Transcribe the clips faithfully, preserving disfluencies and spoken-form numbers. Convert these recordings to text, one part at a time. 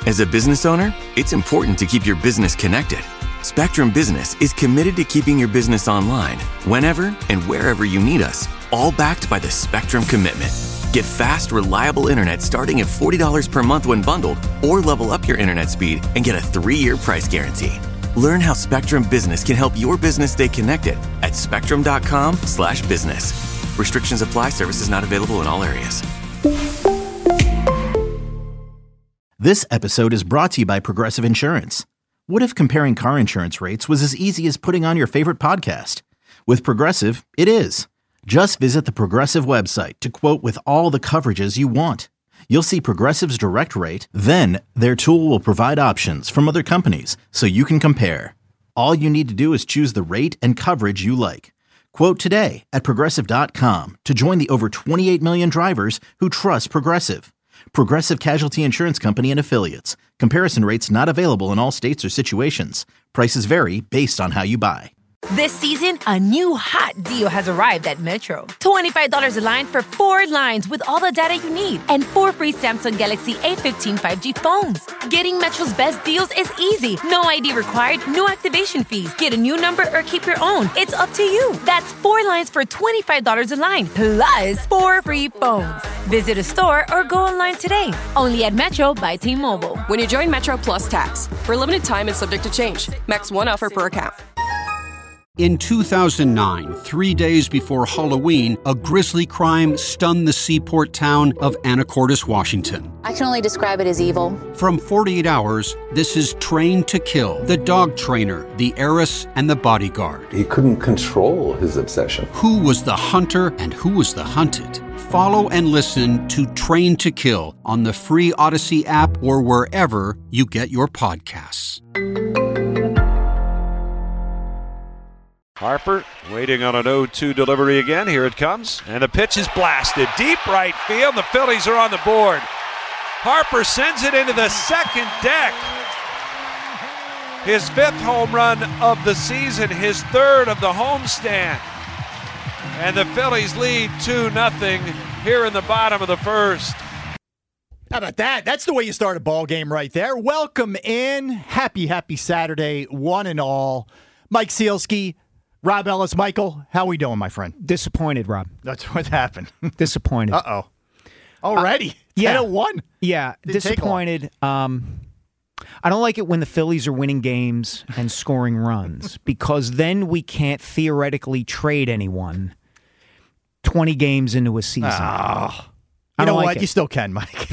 As a business owner, it's important to keep your business connected. Spectrum Business is committed to keeping your business online whenever and wherever you need us, all backed by the Spectrum Commitment. Get fast, reliable internet starting at forty dollars per month when bundled, or level up your internet speed and get a three-year price guarantee. Learn how Spectrum Business can help your business stay connected at spectrum.com slash business. Restrictions apply. Services not available in all areas. This episode is brought to you by Progressive Insurance. What if comparing car insurance rates was as easy as putting on your favorite podcast? With Progressive, it is. Just visit the Progressive website to quote with all the coverages you want. You'll see Progressive's direct rate, then their tool will provide options from other companies so you can compare. All you need to do is choose the rate and coverage you like. Quote today at progressive dot com to join the over twenty-eight million drivers who trust Progressive. Progressive Casualty Insurance Company and Affiliates. Comparison rates not available in all states or situations. Prices vary based on how you buy. This season, a new hot deal has arrived at Metro. twenty-five dollars a line for four lines with all the data you need and four free Samsung Galaxy A fifteen five G phones. Getting Metro's best deals is easy. No I D required, no activation fees. Get a new number or keep your own. It's up to you. That's four lines for twenty-five dollars a line, plus four free phones. Visit a store or go online today. Only at Metro by T-Mobile. When you join Metro Plus Tax, for a limited time and subject to change. Max one offer per account. In two thousand nine, three days before Halloween, a grisly crime stunned the seaport town of Anacortes, Washington. I can only describe it as evil. From forty-eight hours, this is Trained to Kill, the dog trainer, the heiress, and the bodyguard. He couldn't control his obsession. Who was the hunter and who was the hunted? Follow and listen to Trained to Kill on the free Odyssey app or wherever you get your podcasts. Harper waiting on an oh two delivery again. Here it comes. And the pitch is blasted. Deep right field. The Phillies are on the board. Harper sends it into the second deck. His fifth home run of the season. His third of the homestand. And the Phillies lead two nothing here in the bottom of the first. How about that? That's the way you start a ball game right there. Welcome in. Happy, happy Saturday, one and all. Mike Sealski, Rob Ellis. Michael, how we doing, my friend? Disappointed, Rob. That's what happened. Disappointed. Uh-oh. Already? Uh, yeah. ten oh one. Yeah, Didn't disappointed. Um, I don't like it when the Phillies are winning games and scoring runs because then we can't theoretically trade anyone twenty games into a season. Oh. You know like what? It. You still can, Mike.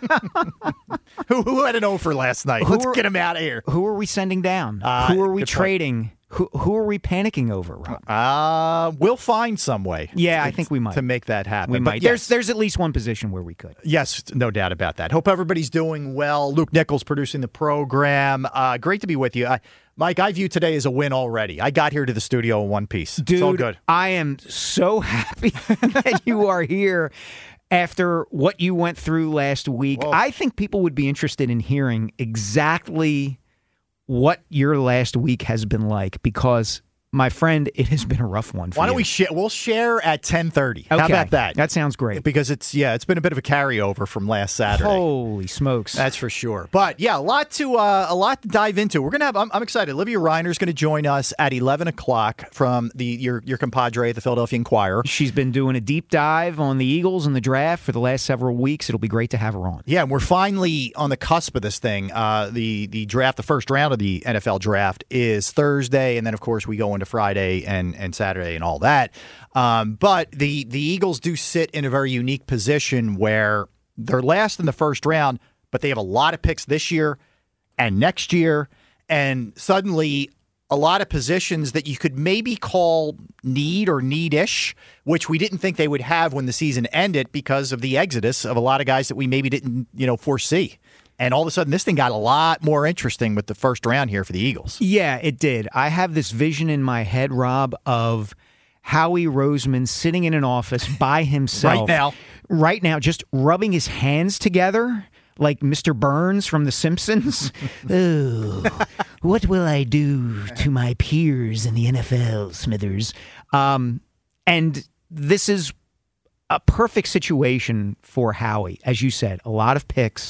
who, who had an over last night? Who Let's are, get him out of here. Who are we sending down? Uh, who are we trading? Who, who are we panicking over, Rob? Uh, we'll find some way. Yeah, I think we might. To make that happen. We but might. Yes. There's there's at least one position where we could. Yes, no doubt about that. Hope everybody's doing well. Luke Nichols producing the program. Uh, great to be with you. I, Mike, I view today as a win already. I got here to the studio in one piece. Dude, it's all good. I am so happy that you are here after what you went through last week. Whoa. I think people would be interested in hearing exactly what your last week has been like because, my friend, it has been a rough one for Why don't you. we share? We'll share at ten thirty. Okay. How about that? That sounds great. Because it's, yeah, it's been a bit of a carryover from last Saturday. Holy smokes. That's for sure. But, yeah, a lot to uh, a lot to dive into. We're going to have, I'm, I'm excited. Olivia Reiner's going to join us at eleven o'clock from the your, your compadre at the Philadelphia Inquirer. She's been doing a deep dive on the Eagles and the draft for the last several weeks. It'll be great to have her on. Yeah, and we're finally on the cusp of this thing. Uh, the, the draft, the first round of the N F L draft is Thursday, and then, of course, we go into Friday and And, and Saturday and all that. Um, but the, the Eagles do sit in a very unique position where they're last in the first round, but they have a lot of picks this year and next year. And suddenly a lot of positions that you could maybe call need or need-ish, which we didn't think they would have when the season ended because of the exodus of a lot of guys that we maybe didn't, you know, foresee. And all of a sudden, this thing got a lot more interesting with the first round here for the Eagles. Yeah, it did. I have this vision in my head, Rob, of Howie Roseman sitting in an office by himself. Right now. Right now, just rubbing his hands together like Mister Burns from The Simpsons. Oh, what will I do to my peers in the N F L, Smithers? Um, and this is a perfect situation for Howie. As you said, a lot of picks.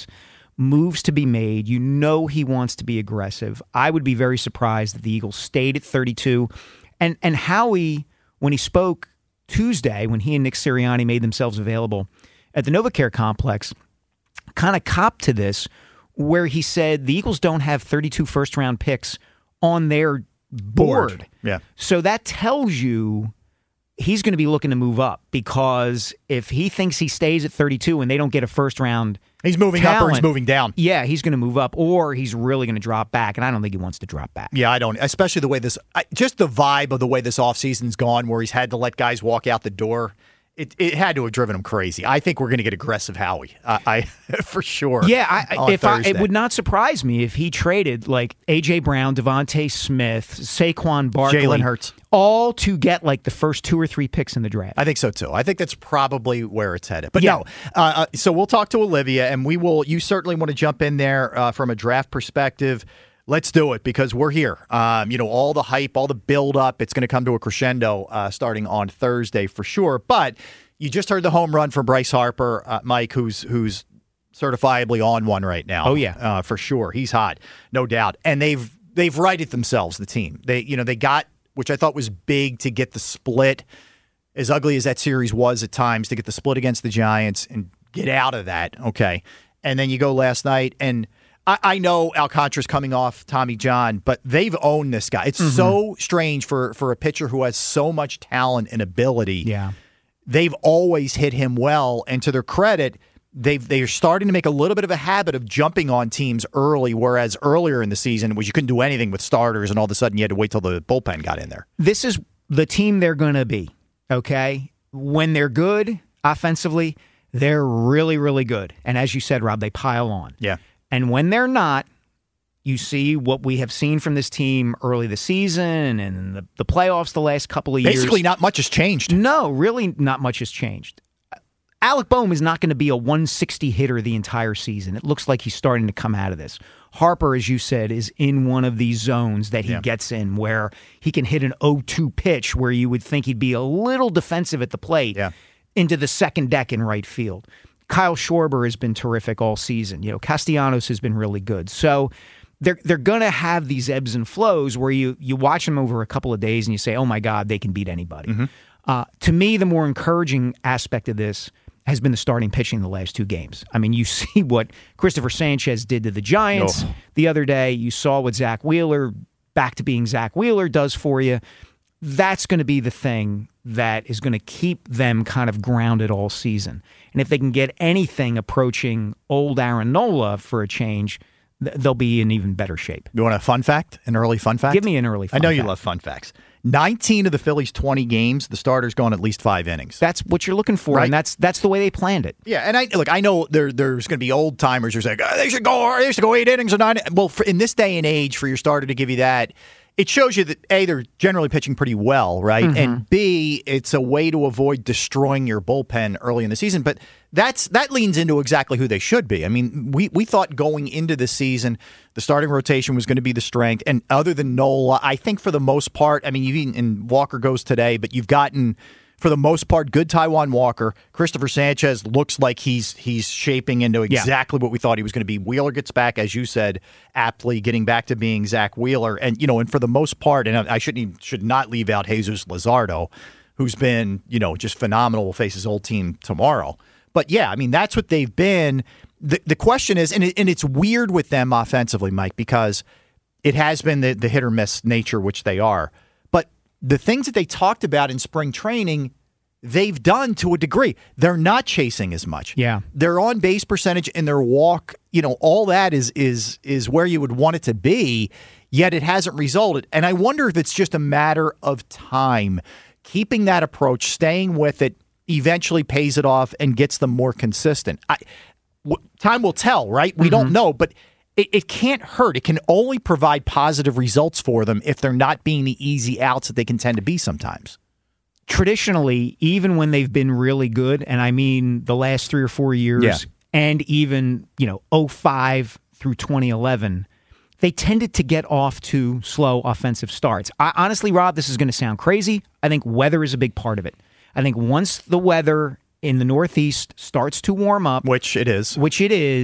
moves to be made. You know he wants to be aggressive. I would be very surprised that the Eagles stayed at thirty-two. And and Howie, when he spoke Tuesday, when he and Nick Sirianni made themselves available at the NovaCare complex, kind of copped to this, where he said the Eagles don't have thirty-two first-round picks on their board. Board. Yeah. So that tells you he's going to be looking to move up, because if he thinks he stays at thirty-two and they don't get a first-round He's moving talent, up or he's moving down. Yeah, he's going to move up, or he's really going to drop back, and I don't think he wants to drop back. Yeah, I don't. Especially the way this, I, just the vibe of the way this offseason's gone, where he's had to let guys walk out the door. It, it had to have driven him crazy. I think we're going to get aggressive Howie, uh, I for sure. Yeah, I, if I, it Thursday. would not surprise me if he traded like A J. Brown, Devontae Smith, Saquon Barkley, Jalen Hurts, all to get like the first two or three picks in the draft. I think so too. I think that's probably where it's headed. But Yeah. no, uh, uh, so we'll talk to Olivia, and we will. You certainly want to jump in there uh, from a draft perspective. Let's do it, because we're here. Um, you know, all the hype, all the build up, it's going to come to a crescendo uh, starting on Thursday for sure. But you just heard the home run from Bryce Harper, uh, Mike, who's who's certifiably on one right now. Oh, yeah. uh, for sure. He's hot, no doubt. And they've they've righted themselves, the team. They you know they got, which I thought was big, to get the split, as ugly as that series was at times, to get the split against the Giants and get out of that. Okay, and then you go last night, and I, I know Alcantara's coming off Tommy John, but they've owned this guy. It's Mm-hmm. so strange for for a pitcher who has so much talent and ability. Yeah. They've always hit him well, and to their credit, they've they're starting to make a little bit of a habit of jumping on teams early, whereas earlier in the season, was you couldn't do anything with starters, and all of a sudden you had to wait till the bullpen got in there. This is the team they're going to be, okay? When they're good offensively, they're really, really good. And as you said, Rob, they pile on. Yeah. And when they're not, you see what we have seen from this team early this season and the, the playoffs the last couple of years. Basically, not much has changed. No, really not much has changed. Alec Boehm is not going to be a one sixty hitter the entire season. It looks like he's starting to come out of this. Harper, as you said, is in one of these zones that he Yeah. gets in where he can hit an oh two pitch where you would think he'd be a little defensive at the plate Yeah. into the second deck in right field. Kyle Schwarber has been terrific all season. You know, Castellanos has been really good. So they're they're going to have these ebbs and flows where you you watch them over a couple of days and you say, oh, my God, they can beat anybody. Mm-hmm. Uh, to me, the more encouraging aspect of this has been the starting pitching the last two games. I mean, you see what Christopher Sanchez did to the Giants Oh. the other day. You saw what Zach Wheeler, back to being Zach Wheeler, does for you. That's going to be the thing that is going to keep them kind of grounded all season. And if they can get anything approaching old Aaron Nola for a change, th- they'll be in even better shape. You want a fun fact? An early fun fact? Give me an early fun I know you fact. love fun facts. nineteen of the Phillies' twenty games, the starter's gone at least five innings. That's what you're looking for, Right. and that's that's the way they planned it. Yeah, and I look. I know there there's going to be old timers who say oh, they should go. They should go eight innings or nine. Well, for, in this day and age, for your starter to give you that, it shows you that A, they're generally pitching pretty well, right? Mm-hmm. And B, it's a way to avoid destroying your bullpen early in the season. But that's that leans into exactly who they should be. I mean, we we thought going into the season the starting rotation was going to be the strength, and other than Nola, I think for the most part, I mean, you even and Walker goes today, but you've gotten, for the most part, good Taijuan Walker. Christopher Sanchez looks like he's he's shaping into exactly what we thought he was going to be. Wheeler gets back, as you said, aptly getting back to being Zach Wheeler, and you know, and for the most part, and I shouldn't even, should not leave out Jesus Luzardo, who's been you know just phenomenal. Will face his old team tomorrow, but yeah, I mean that's what they've been. The the question is, and it, and it's weird with them offensively, Mike, because it has been the the hit or miss nature which they are. The things that they talked about in spring training, they've done to a degree. They're not chasing as much. Yeah. Their on base percentage and their walk, you know, all that is is is where you would want it to be, yet it hasn't resulted. And I wonder if it's just a matter of time. Keeping that approach, staying with it, eventually pays it off and gets them more consistent. I, w- time will tell, right? We mm-hmm. don't know, but It, it can't hurt. It can only provide positive results for them if they're not being the easy outs that they can tend to be sometimes. Traditionally, even when they've been really good, and I mean the last three or four years, Yeah. and even, you know, oh five through twenty eleven, they tended to get off to slow offensive starts. I, honestly, Rob, this is going to sound crazy. I think weather is a big part of it. I think once the weather in the Northeast starts to warm up, Which it is. which it is,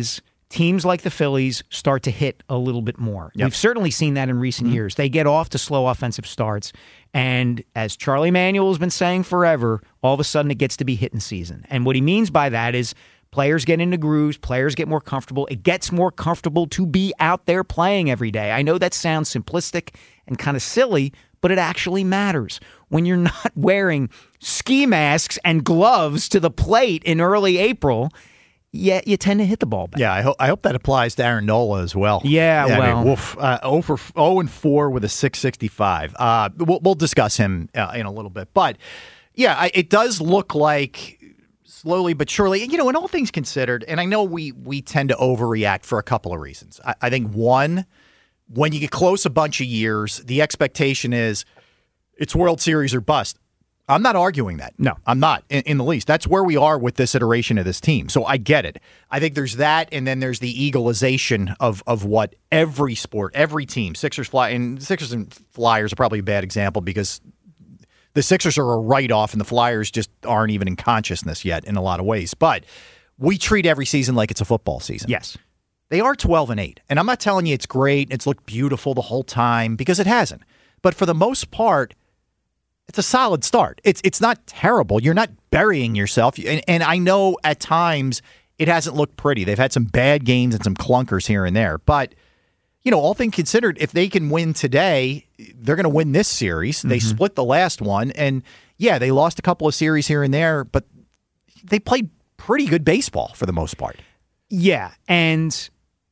teams like the Phillies start to hit a little bit more. Yep. We've certainly seen that in recent mm-hmm. years. They get off to slow offensive starts, and as Charlie Manuel has been saying forever, all of a sudden it gets to be hitting season. And what he means by that is players get into grooves, players get more comfortable. It gets more comfortable to be out there playing every day. I know that sounds simplistic and kind of silly, but it actually matters. When you're not wearing ski masks and gloves to the plate in early April, yeah, you tend to hit the ball back. Yeah, I hope I hope that applies to Aaron Nola as well. Yeah, yeah well, I mean, woof, uh, oh and four with a six sixty-five. Uh, we'll, we'll discuss him uh, in a little bit, but yeah, I, it does look like slowly but surely. You know, in all things considered, and I know we we tend to overreact for a couple of reasons. I, I think one, when you get close a bunch of years, the expectation is it's World Series or bust. I'm not arguing that. No. I'm not in, in the least. That's where we are with this iteration of this team. So I get it. I think there's that, and then there's the eagleization of of what every sport, every team, Sixers, Fly, and Sixers and Flyers are probably a bad example because the Sixers are a write-off and the Flyers just aren't even in consciousness yet in a lot of ways. But we treat every season like it's a football season. Yes. They are twelve and eight, and I'm not telling you it's great, it's looked beautiful the whole time, because it hasn't. But for the most part, it's a solid start. It's it's not terrible. You're not burying yourself. And, and I know at times it hasn't looked pretty. They've had some bad games and some clunkers here and there. But, you know, all things considered, if they can win today, they're going to win this series. Mm-hmm. They split the last one. And, yeah, they lost a couple of series here and there, but they played pretty good baseball for the most part. Yeah, and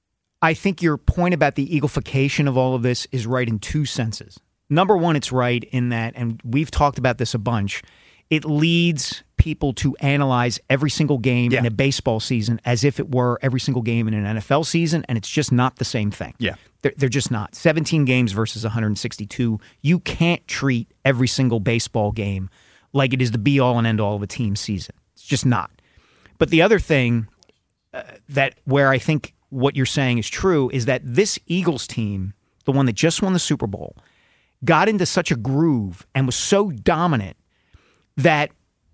I think your point about the eagleification of all of this is right in two senses. Number one, it's right in that, and we've talked about this a bunch, it leads people to analyze every single game yeah. in a baseball season as if it were every single game in an N F L season, and it's just not the same thing. Yeah. They're, they're just not. seventeen games versus one hundred sixty-two. You can't treat every single baseball game like it is the be-all and end-all of a team season. It's just not. But the other thing uh, that where I think what you're saying is true is that this Eagles team, the one that just won the Super Bowl, got into such a groove and was so dominant that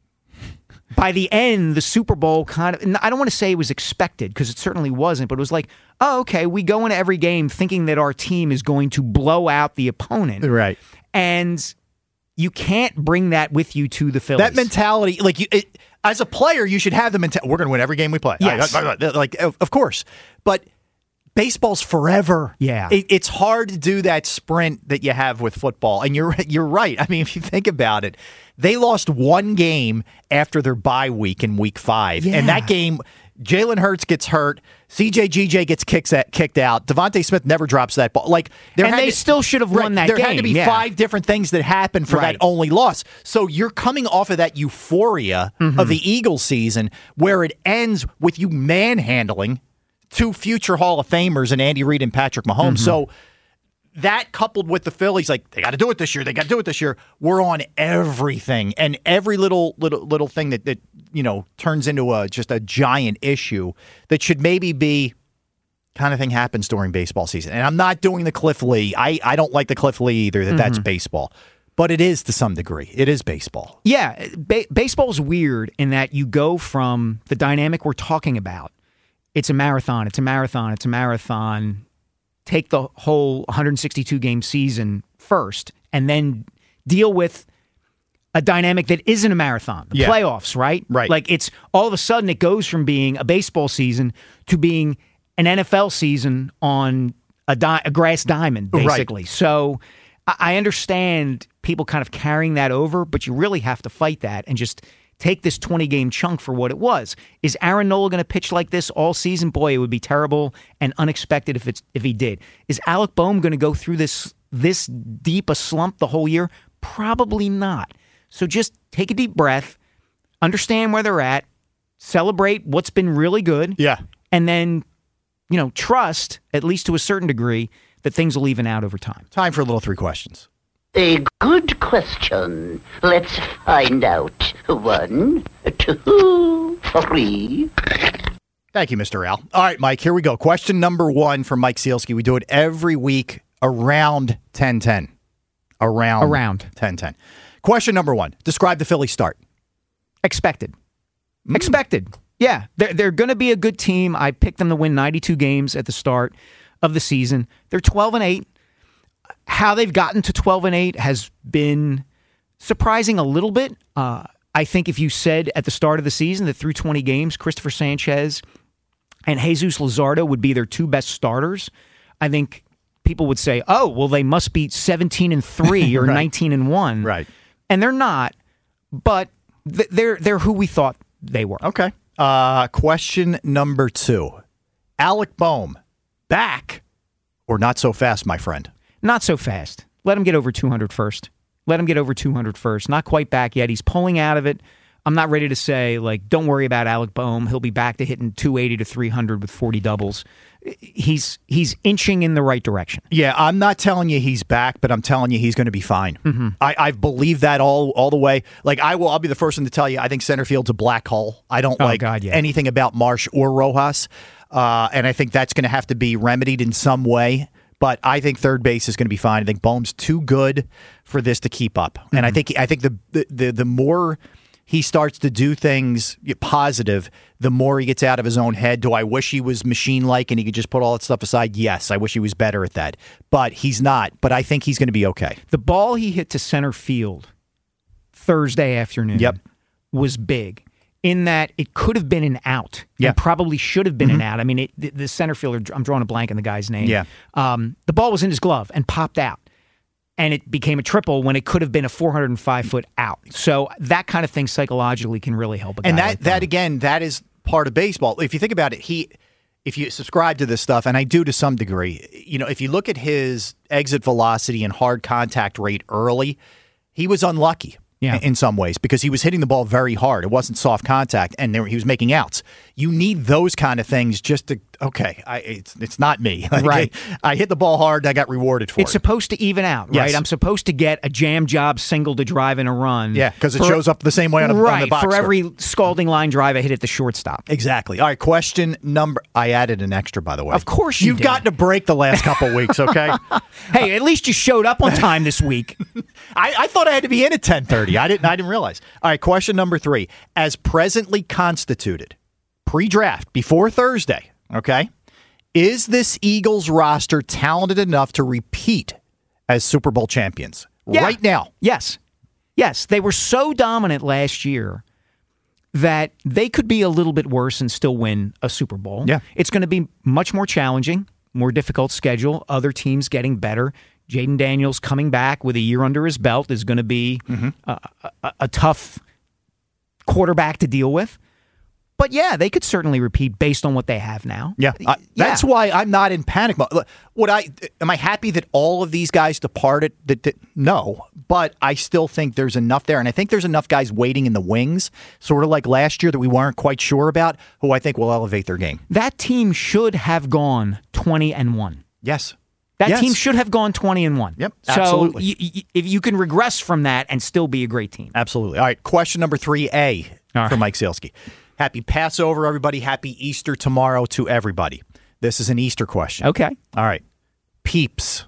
by the end, the Super Bowl kind of, I don't want to say it was expected because it certainly wasn't, but it was like, oh, okay, we go into every game thinking that our team is going to blow out the opponent. Right. And you can't bring that with you to the Phillies. That mentality, like you, it, as a player, you should have the mentality, we're going to win every game we play. Yes. Like, of course. But baseball's forever. Yeah. It, it's hard to do that sprint that you have with football. And you're you're right. I mean, if you think about it, they lost one game after their bye week in week five. Yeah. And that game, Jalen Hurts gets hurt. C J G J gets kicks at, kicked out. Devontae Smith never drops that ball. Like there And had they to, still should have right, won that there game. There had to be yeah. five different things that happened for right. that only loss. So you're coming off of that euphoria mm-hmm. of the Eagles season where it ends with you manhandling two future Hall of Famers and Andy Reid and Patrick Mahomes. Mm-hmm. So that coupled with the Phillies, like they got to do it this year. They got to do it this year. We're on everything, and every little little little thing that that you know turns into a just a giant issue that should maybe be kind of thing happens during baseball season. And I'm not doing the Cliff Lee. I I don't like the Cliff Lee either. That mm-hmm. that's baseball. But it is to some degree. It is baseball. Yeah, ba- baseball's weird in that you go from the dynamic we're talking about. It's a marathon, it's a marathon, it's a marathon. Take the whole one hundred sixty-two game season first and then deal with a dynamic that isn't a marathon, the yeah. playoffs, right? Right. Like it's all of a sudden it goes from being a baseball season to being an N F L season on a, di- a grass diamond, basically. Right. So I-, I understand people kind of carrying that over, but you really have to fight that and just take this twenty-game chunk for what it was. Is Aaron Nola going to pitch like this all season? Boy, it would be terrible and unexpected if it's if he did. Is Alec Boehm going to go through this this deep a slump the whole year? Probably not. So just take a deep breath, understand where they're at, celebrate what's been really good, yeah, and then, you know, trust, at least to a certain degree, that things will even out over time. Time for a little three questions. A good question. Let's find out. One, two, three. Thank you, Mister Al. All right, Mike, here we go. Question number one from Mike Sealski. We do it every week around ten ten. Around, around. ten ten. Question number one. Describe the Philly start. Expected. Mm. Expected. Yeah, they're, they're going to be a good team. I picked them to win ninety-two games at the start of the season. They're twelve and eight. How they've gotten to twelve and eight has been surprising a little bit. Uh, I think if you said at the start of the season that through twenty games, Christopher Sanchez and Jesus Luzardo would be their two best starters, I think people would say, oh, well, they must be seventeen and three or right. nineteen and one. Right. And they're not, but th- they're they're who we thought they were. Okay. Uh, question number two. Alec Boehm, back or not so fast, my friend? Not so fast. Let him get over two hundred first. Let him get over two hundred first. Not quite back yet. He's pulling out of it. I'm not ready to say, like, don't worry about Alec Boehm. He'll be back to hitting two eighty to three hundred with forty doubles. He's he's inching in the right direction. Yeah, I'm not telling you he's back, but I'm telling you he's going to be fine. Mm-hmm. I, I've believed that all all the way. Like I will, I'll be the first one to tell you. I think center field's a black hole. I don't Oh, like God, yeah. anything about Marsh or Rojas, uh, and I think that's going to have to be remedied in some way. But I think third base is going to be fine. I think Boehm's too good for this to keep up, mm-hmm. and I think I think the the the, the more he starts to do things positive, the more he gets out of his own head. Do I wish he was machine-like and he could just put all that stuff aside? Yes, I wish he was better at that. But he's not. But I think he's going to be okay. The ball he hit to center field Thursday afternoon Yep. was big in that it could have been an out. Yeah. And probably should have been Mm-hmm. an out. I mean, it, the, the center fielder, I'm drawing a blank on the guy's name. Yeah. Um, the ball was in his glove and popped out. And it became a triple when it could have been a four hundred five foot out. So that kind of thing psychologically can really help a guy. And that, like that again, that is part of baseball. If you think about it, he, if you subscribe to this stuff, and I do to some degree, you know, if you look at his exit velocity and hard contact rate early, he was unlucky. Yeah. In some ways, because he was hitting the ball very hard. It wasn't soft contact, and there, he was making outs. You need those kind of things just to, okay, I, it's it's not me. Like, Right. I, I hit the ball hard, I got rewarded for It's it. supposed to even out, right? Yes. I'm supposed to get a jam job single to drive in a run. Yeah, because it For- shows up the same way on, a, right, on the box for score. every scalding line drive I hit at the shortstop. Exactly. All right, question number, I added an extra, by the way. Of course you You've did. gotten a break the last couple weeks, okay? Hey, at least you showed up on time this week. I, I thought I had to be in at ten thirty. I didn't I didn't realize. All right, question number three. As presently constituted, pre-draft, before Thursday, okay, is this Eagles roster talented enough to repeat as Super Bowl champions Yeah. right now? Yes. Yes. They were so dominant last year that they could be a little bit worse and still win a Super Bowl. Yeah. It's going to be much more challenging, more difficult schedule, other teams getting better. Jaden Daniels coming back with a year under his belt is going to be Mm-hmm. a, a, a tough quarterback to deal with. But yeah, they could certainly repeat based on what they have now. Yeah, I, that's Yeah. why I'm not in panic mode. Look, Would I? Am I happy that all of these guys departed? That, that no, but I still think there's enough there, and I think there's enough guys waiting in the wings, sort of like last year that we weren't quite sure about, who I think will elevate their game. That team should have gone twenty and one. Yes, That Yes. team should have gone twenty and one. Yep, so absolutely. y- y- if you can regress from that and still be a great team. Absolutely. All right, question number three A All for right. Mike Saleski. Happy Passover, everybody. Happy Easter tomorrow to everybody. This is an Easter question. Okay. All right. Peeps.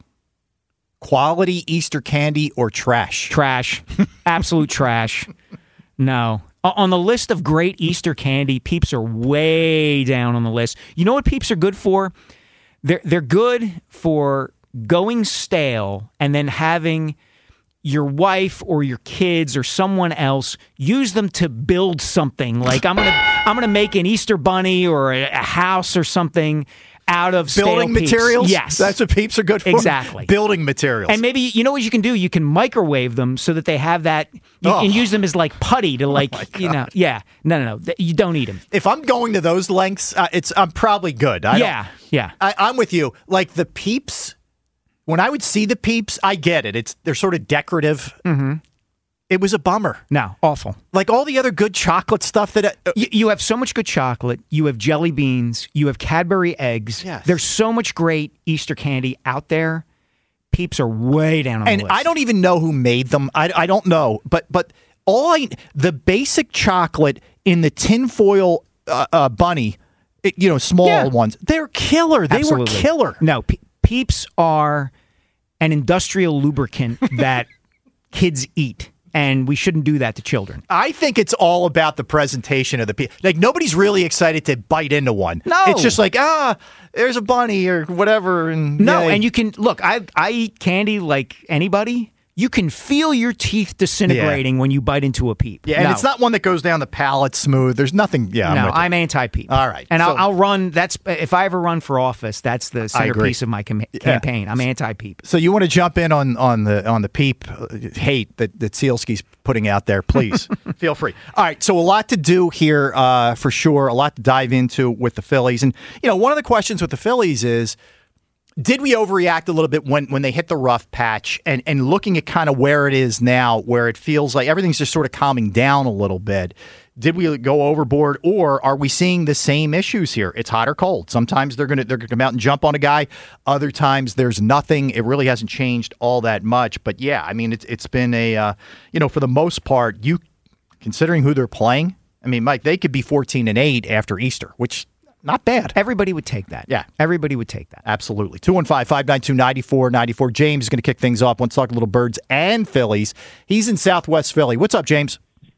Quality Easter candy or trash? Trash. Absolute trash. No. O- On the list of great Easter candy, Peeps are way down on the list. You know what Peeps are good for? They're they're good for going stale and then having your wife or your kids or someone else use them to build something. Like I'm gonna I'm gonna make an Easter bunny or a, a house or something out of stale Building Peeps. materials? Yes, That's what Peeps are good for? Exactly. Building materials. And maybe, you know what you can do? You can microwave them so that they have that, you Oh. can use them as like putty to like, you know, yeah. No, no, no. Th- You don't eat them. if I'm going to those lengths, uh, it's I'm probably good. I don't- Yeah, yeah. I, I'm with you. Like the Peeps, when I would see the Peeps, I get it. It's they're sort of decorative. Mm-hmm. It was a bummer. No, awful. Like all the other good chocolate stuff that. Uh, You, you have so much good chocolate. You have jelly beans. You have Cadbury eggs. Yes. There's so much great Easter candy out there. Peeps are way down on and the list. I don't even know who made them. I, I don't know. But but all I the basic chocolate in the tinfoil uh, uh, bunny, it, you know, small Yeah. ones, they're killer. They Absolutely. were killer. No, Pe- Peeps are an industrial lubricant that kids eat. and we shouldn't do that to children. I think it's all about the presentation of the people. Like, nobody's really excited to bite into one. No. It's just like, ah, there's a bunny or whatever. And No, yay. and you can, look, I, I eat candy like anybody. You can feel your teeth disintegrating yeah. when you bite into a peep. Yeah, and no. it's not one that goes down the palate smooth. There's nothing. Yeah, no, I'm, I'm anti-peep. All right, and so, I'll, I'll run. That's if I ever run for office. That's the centerpiece of my com- campaign. Yeah. I'm anti-peep. So you want to jump in on on the on the peep hate that that Sealski's putting out there? Please feel free. All right, so a lot to do here uh, for sure. A lot to dive into with the Phillies, and you know, one of the questions with the Phillies is, did we overreact a little bit when, when they hit the rough patch, and, and looking at kind of where it is now, where it feels like everything's just sort of calming down a little bit? Did we go overboard, or are we seeing the same issues here? It's hot or cold. Sometimes they're gonna they're gonna come out and jump on a guy. Other times there's nothing. It really hasn't changed all that much. But yeah, I mean it's it's been a uh, you know, for the most part, you considering who they're playing. I mean, Mike, they could be fourteen and eight after Easter, which. Not bad. Everybody would take that. Yeah. Everybody would take that. Absolutely. two one five, five nine two, nine four nine four. James is going to kick things off. Let's talk a little Birds and Phillies. He's in Southwest Philly. What's up, James?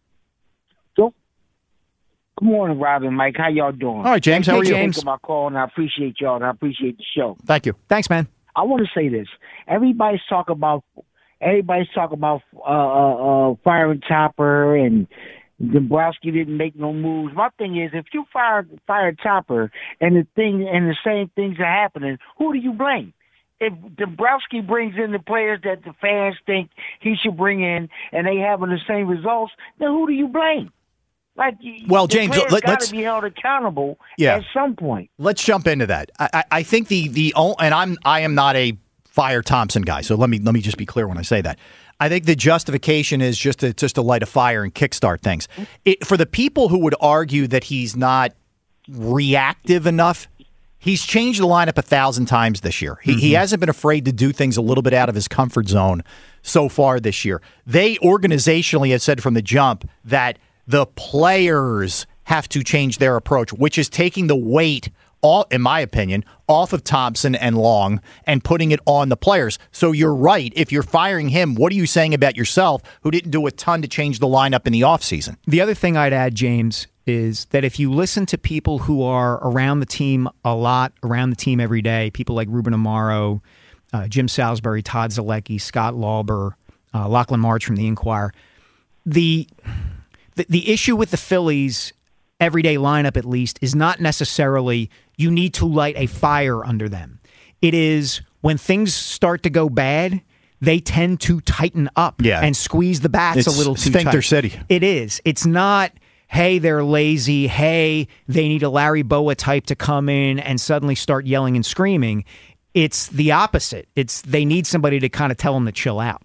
So, good morning, Rob and Mike. How y'all doing? All right, James. Hey, how are you? James. Thanks for my call, and I appreciate y'all, and I appreciate the show. Thank you. Thanks, man. I want to say this. Everybody's talking about, everybody's talking about uh, uh, uh, firing Topper and Dombrowski didn't make no moves. My thing is, if you fire fire Topper and the thing and the same things are happening, who do you blame? If Dombrowski brings in the players that the fans think he should bring in, and they having the same results, then who do you blame? Like, well, the James, players let, gotta let's be held accountable yeah. at some point. Let's jump into that. I, I, I think the the and I'm I am not a fire Thompson guy, so let me let me just be clear when I say that. I think the justification is just to just to light a fire and kickstart things. It, for the people who would argue that he's not reactive enough, he's changed the lineup a thousand times this year. He, mm-hmm. he hasn't been afraid to do things a little bit out of his comfort zone so far this year. They organizationally have said from the jump that the players have to change their approach, which is taking the weight, all, in my opinion, off of Thompson and Long and putting it on the players. So you're right. If you're firing him, what are you saying about yourself, who didn't do a ton to change the lineup in the offseason? The other thing I'd add, James, is that if you listen to people who are around the team a lot, around the team every day, people like Ruben Amaro, uh, Jim Salisbury, Todd Zalecki, Scott Lauber, uh, Lachlan March from the Inquirer, the, the the issue with the Phillies everyday lineup, at least, is not necessarily you need to light a fire under them. It is when things start to go bad, they tend to tighten up yeah. and squeeze the bats it's a little too Sphincter tight. City. It is. It's not, hey, they're lazy. Hey, they need a Larry Boa type to come in and suddenly start yelling and screaming. It's the opposite. It's they need somebody to kind of tell them to chill out.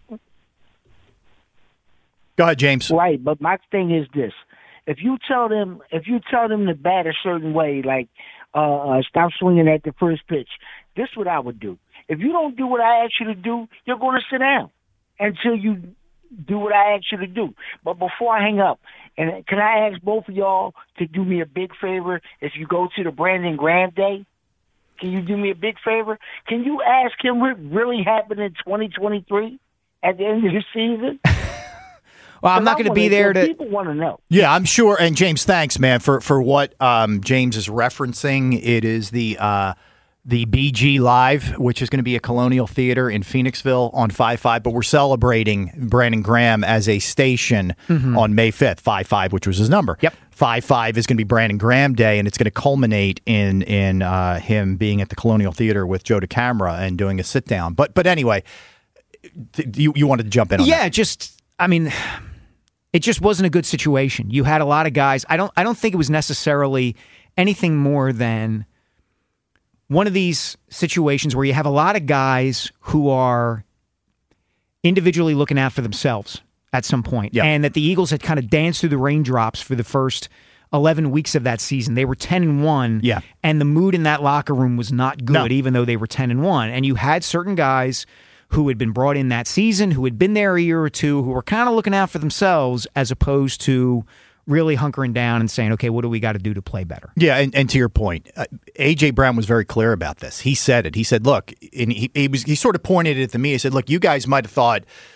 Go ahead, James. Right, but my thing is this. If you tell them, if you tell them to bat a certain way, like uh, uh, stop swinging at the first pitch, this is what I would do. If you don't do what I ask you to do, you're going to sit down until you do what I ask you to do. But before I hang up, and can I ask both of y'all to do me a big favor? If you go to the Brandon Graham Day, can you do me a big favor? Can you ask him what really happened in twenty twenty-three at the end of the season? Well, I'm not going to be there to. People want to know. Yeah, I'm sure. And James, thanks, man, for for what um, James is referencing. It is the uh, the B G Live, which is going to be a Colonial Theater in Phoenixville on five five. But we're celebrating Brandon Graham as a station mm-hmm. on May fifth, five five, which was his number. Yep. five five is going to be Brandon Graham Day, and it's going to culminate in in uh, him being at the Colonial Theater with Joe DeCamara and doing a sit down. But but anyway, you you wanted to jump in on yeah, that? Yeah, just I mean. It just wasn't a good situation. You had a lot of guys. I don't I don't think it was necessarily anything more than one of these situations where you have a lot of guys who are individually looking out for themselves at some point. Yep. And that the Eagles had kind of danced through the raindrops for the first eleven weeks of that season. They were ten and one. Yeah. And the mood in that locker room was not good, no. even though they were ten and one. And you had certain guys who had been brought in that season, who had been there a year or two, who were kind of looking out for themselves as opposed to really hunkering down and saying, okay, what do we got to do to play better? Yeah, and, and to your point, uh, A J. Brown was very clear about this. He said it. He said, look, and he, he, was, he sort of pointed it at me. He said, look, you guys might have thought,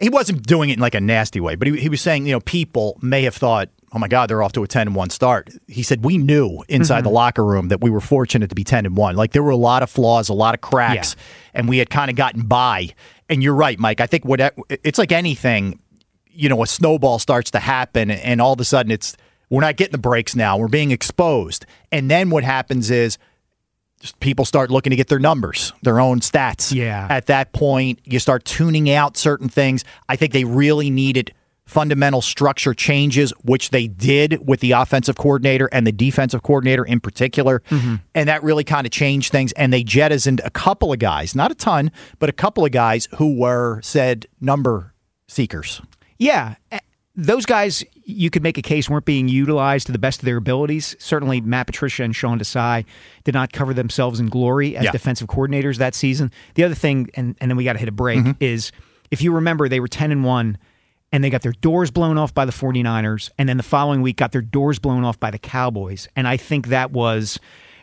he wasn't doing it in like a nasty way, but he, he was saying, you know, people may have thought, oh my God, they're off to a ten and one start. He said, we knew inside mm-hmm. the locker room that we were fortunate to be ten and one. Like there were a lot of flaws, a lot of cracks, yeah. and we had kind of gotten by. And you're right, Mike. I think what it's like anything, you know, a snowball starts to happen and all of a sudden it's, we're not getting the breaks now. We're being exposed. And then what happens is just people start looking to get their numbers, their own stats. Yeah. At that point, you start tuning out certain things. I think they really needed fundamental structure changes, which they did with the offensive coordinator and the defensive coordinator in particular. Mm-hmm. And that really kind of changed things. And they jettisoned a couple of guys, not a ton, but a couple of guys who were said number seekers. Yeah. Those guys, you could make a case, weren't being utilized to the best of their abilities. Certainly, Matt Patricia and Sean Desai did not cover themselves in glory as yeah. defensive coordinators that season. The other thing, and, and then we got to hit a break, mm-hmm. is if you remember, they were ten and one, and they got their doors blown off by the 49ers, and then the following week got their doors blown off by the Cowboys. And I think that was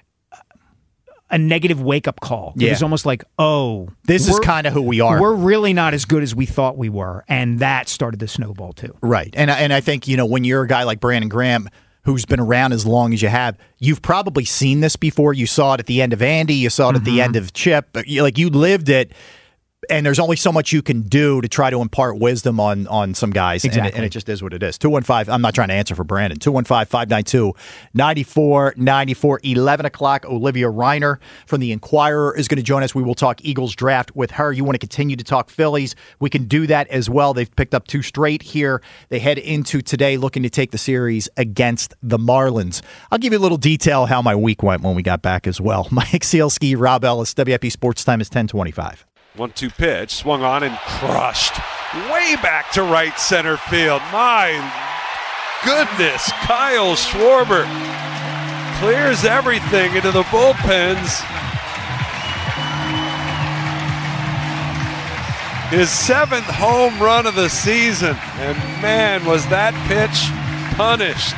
a negative wake-up call. Yeah. It was almost like, oh, this is kind of who we are. We're really not as good as we thought we were, and that started the snowball too. Right, and and I think, you know, when you're a guy like Brandon Graham, who's been around as long as you have, you've probably seen this before. You saw it at the end of Andy, you saw it mm-hmm. at the end of Chip. Like you lived it. And there's only so much you can do to try to impart wisdom on on some guys. Exactly. And, it, and it just is what it is. two one five, I'm not trying to answer for Brandon. two one five, five nine two, nine four nine four. eleven o'clock, Olivia Reiner from The Inquirer is going to join us. We will talk Eagles draft with her. You want to continue to talk Phillies, we can do that as well. They've picked up two straight here. They head into today looking to take the series against the Marlins. I'll give you a little detail how my week went when we got back as well. Mike Sealski, Rob Ellis, W I P Sports Time is ten twenty-five. one two pitch, swung on and crushed way back to right center field. My goodness, Kyle Schwarber clears everything into the bullpens. His seventh home run of the season, and man, was that pitch punished.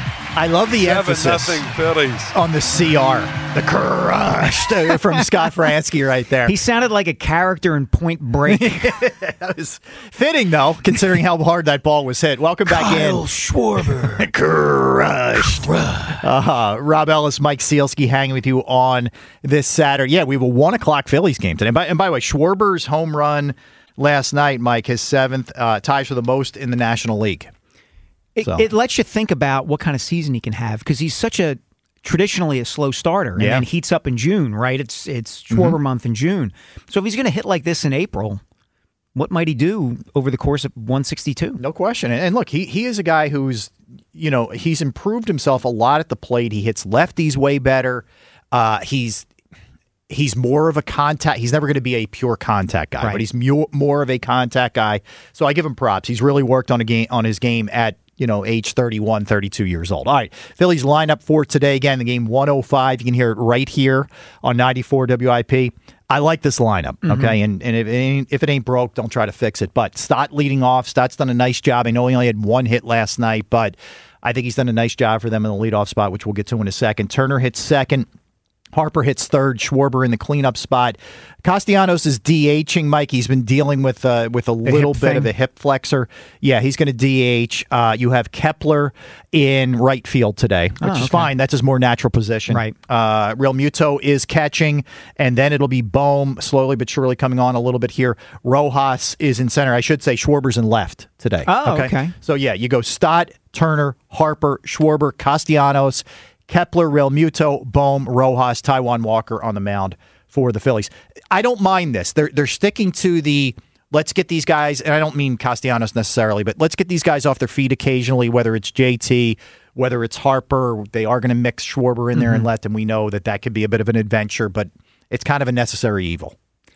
I love the Seven emphasis nothing Phillies on the C R, the crushed from Scott Fransky right there. He sounded like a character in Point Break. That was fitting, though, considering how hard that ball was hit. Welcome back Kyle in. Kyle Schwarber. Crushed. Uh-huh. Rob Ellis, Mike Sealski hanging with you on this Saturday. Yeah, we have a one o'clock Phillies game today. And by, and by the way, Schwarber's home run last night, Mike, his seventh, uh, ties for the most in the National League. It, so. it lets you think about what kind of season he can have because he's such a traditionally a slow starter and yeah. then heats up in June, right? It's it's Schwarber mm-hmm. month in June. So if he's going to hit like this in April, what might he do over the course of one sixty-two? No question. And look, he he is a guy who's, you know, he's improved himself a lot at the plate. He hits lefties way better. Uh, he's He's more of a contact. He's never going to be a pure contact guy, right. but he's mu- more of a contact guy. So I give him props. He's really worked on a game on his game at, you know, age thirty-one, thirty-two years old. All right, Phillies lineup for today. Again, the game one oh five. You can hear it right here on ninety-four W I P. I like this lineup, okay? Mm-hmm. And and if it, ain't, if it ain't broke, don't try to fix it. But Stott leading off. Stott's done a nice job. I know he only had one hit last night, but I think he's done a nice job for them in the leadoff spot, which we'll get to in a second. Turner hits second. Harper hits third, Schwarber in the cleanup spot. Castellanos is DHing, Mike. He's been dealing with uh, with a little bit thing. of a hip flexor. Yeah, he's going to D H. Uh, you have Kepler in right field today, which oh, is okay. fine. That's his more natural position. Right. Uh, Real Muto is catching, and then it'll be Bohm slowly but surely coming on a little bit here. Rojas is in center. I should say Schwarber's in left today. Oh, okay. okay. So, yeah, you go Stott, Turner, Harper, Schwarber, Castellanos, Kepler, Real Muto, Bohm, Rojas, Taijuan Walker on the mound for the Phillies. I don't mind this. They're they're sticking to the let's get these guys, and I don't mean Castellanos necessarily, but let's get these guys off their feet occasionally, whether it's J T, whether it's Harper. They are going to mix Schwarber in there mm-hmm. and let them. We know that that could be a bit of an adventure, but it's kind of a necessary evil.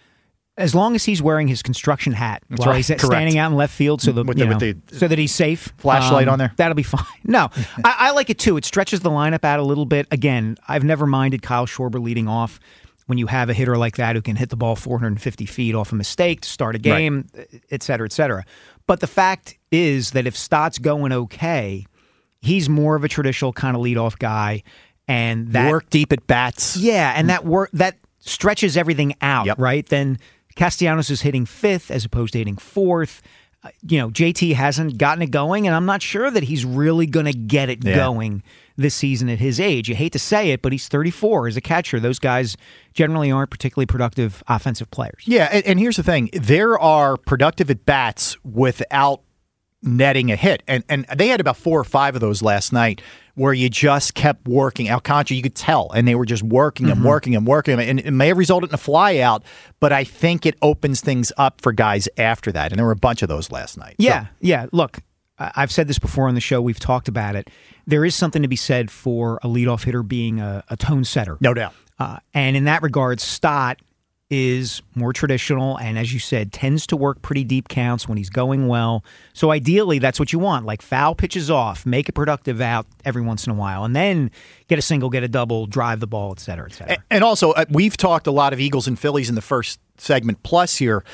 As long as he's wearing his construction hat That's while right. he's Correct. standing out in left field, so the, with you the, know, with the so that he's safe. Flashlight um, on there. That'll be fine. No, I, I like it too. It stretches the lineup out a little bit. Again, I've never minded Kyle Schwarber leading off when you have a hitter like that who can hit the ball four hundred fifty feet off a mistake to start a game, right. et cetera, et cetera. But the fact is that if Stott's going okay, he's more of a traditional kind of leadoff guy, and that work deep at bats. Yeah, and that work that stretches everything out, yep. right? Then Castellanos is hitting fifth as opposed to hitting fourth. you know, J T hasn't gotten it going, and I'm not sure that he's really going to get it Yeah. going this season at his age. You hate to say it, but he's thirty-four as a catcher. Those guys generally aren't particularly productive offensive players. Yeah, and, and here's the thing. There are productive at-bats without netting a hit. And and they had about four or five of those last night where you just kept working. Alcantara, you could tell, and they were just working and Mm-hmm. working and working. And it may have resulted in a fly out, but I think it opens things up for guys after that. And there were a bunch of those last night. Yeah, So, yeah. Look, I- I've said this before on the show. We've talked about it. There is something to be said for a leadoff hitter being a, a tone setter. no doubt. Uh, and in that regard, Stott is more traditional and, as you said, tends to work pretty deep counts when he's going well. So ideally, that's what you want. Like foul pitches off, make a productive out every once in a while, and then get a single, get a double, drive the ball, et cetera, et cetera. And also, uh, we've talked a lot of Eagles and Phillies in the first segment plus here.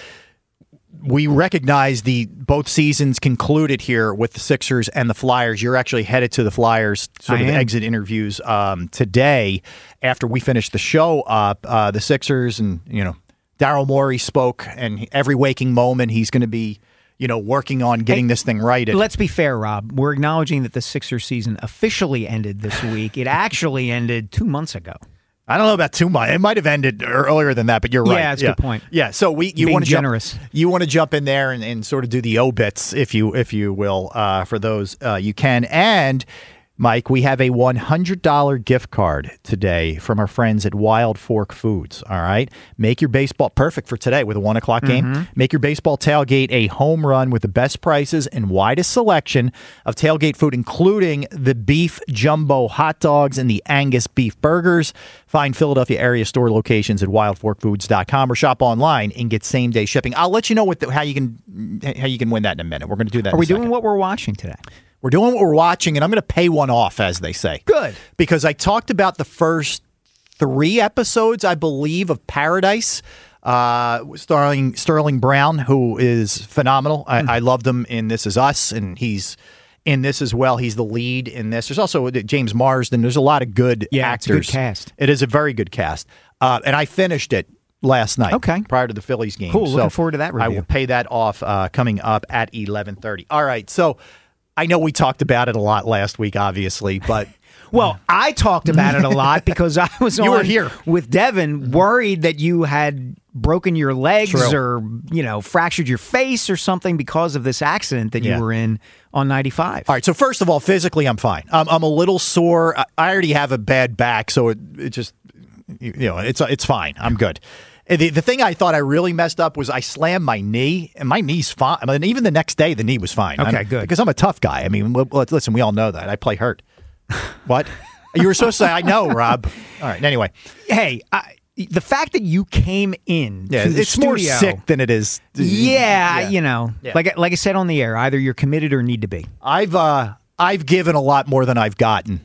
We recognize the both seasons concluded here with the Sixers and the Flyers. You're actually headed to the Flyers sort I of am. exit interviews um, today after we finish the show up. Uh, the Sixers and, you know, Daryl Morey spoke, and every waking moment he's going to be, you know, working on getting Hey, this thing right. And- Let's be fair, Rob. We're acknowledging that the Sixers season officially ended this week. It actually ended two months ago. I don't know about two months. It might have ended earlier than that, but you're right. Yeah, that's a good point. Yeah, so we you Being want to generous. Jump, you want to jump in there and, and sort of do the obits, if you if you will, uh, for those uh, you can. And Mike, we have a one hundred dollars gift card today from our friends at Wild Fork Foods. All right, make your baseball perfect for today with a one o'clock game. Mm-hmm. Make your baseball tailgate a home run with the best prices and widest selection of tailgate food, including the beef jumbo hot dogs and the Angus beef burgers. Find Philadelphia area store locations at wild fork foods dot com or shop online and get same day shipping. I'll let you know what the, how you can how you can win that in a minute. We're going to do that. Are in we a second. doing what we're watching today? We're doing what we're watching, and I'm going to pay one off, as they say. Good. Because I talked about the first three episodes, I believe, of Paradise, uh, starring Sterling Brown, who is phenomenal. I, I loved him in This Is Us, and he's in this as well. He's the lead in this. There's also James Marsden. There's a lot of good Yeah, it's a good actors. cast. It is a very good cast. Uh, and I finished it last night. Okay. Prior to the Phillies game. Cool. So Looking forward to that I review. will pay that off uh, coming up at eleven thirty. All right. So I know we talked about it a lot last week, obviously, but Well, I talked about it a lot because I was You on were here. with Devin, worried that you had broken your legs True. or, you know, fractured your face or something because of this accident that Yeah. you were in on ninety-five. all right. So first of all, physically, I'm fine. Um, I'm a little sore. I, I already have a bad back, so it, it just, you know, it's it's fine. I'm good. And The, the thing I thought I really messed up was I slammed my knee, and my knee's fine. I mean, even the next day, the knee was fine. Okay, I'm- good. Because I'm a tough guy. I mean, l- l- listen, we all know that. I play hurt. What? You were supposed to say, I know, Rob. All right. Anyway. Hey, I, the fact that you came in Yeah, to the it's more studio- sick than it is. Yeah, you know, Yeah. like like I said on the air, either you're committed or need to be. I've uh, I've given a lot more than I've gotten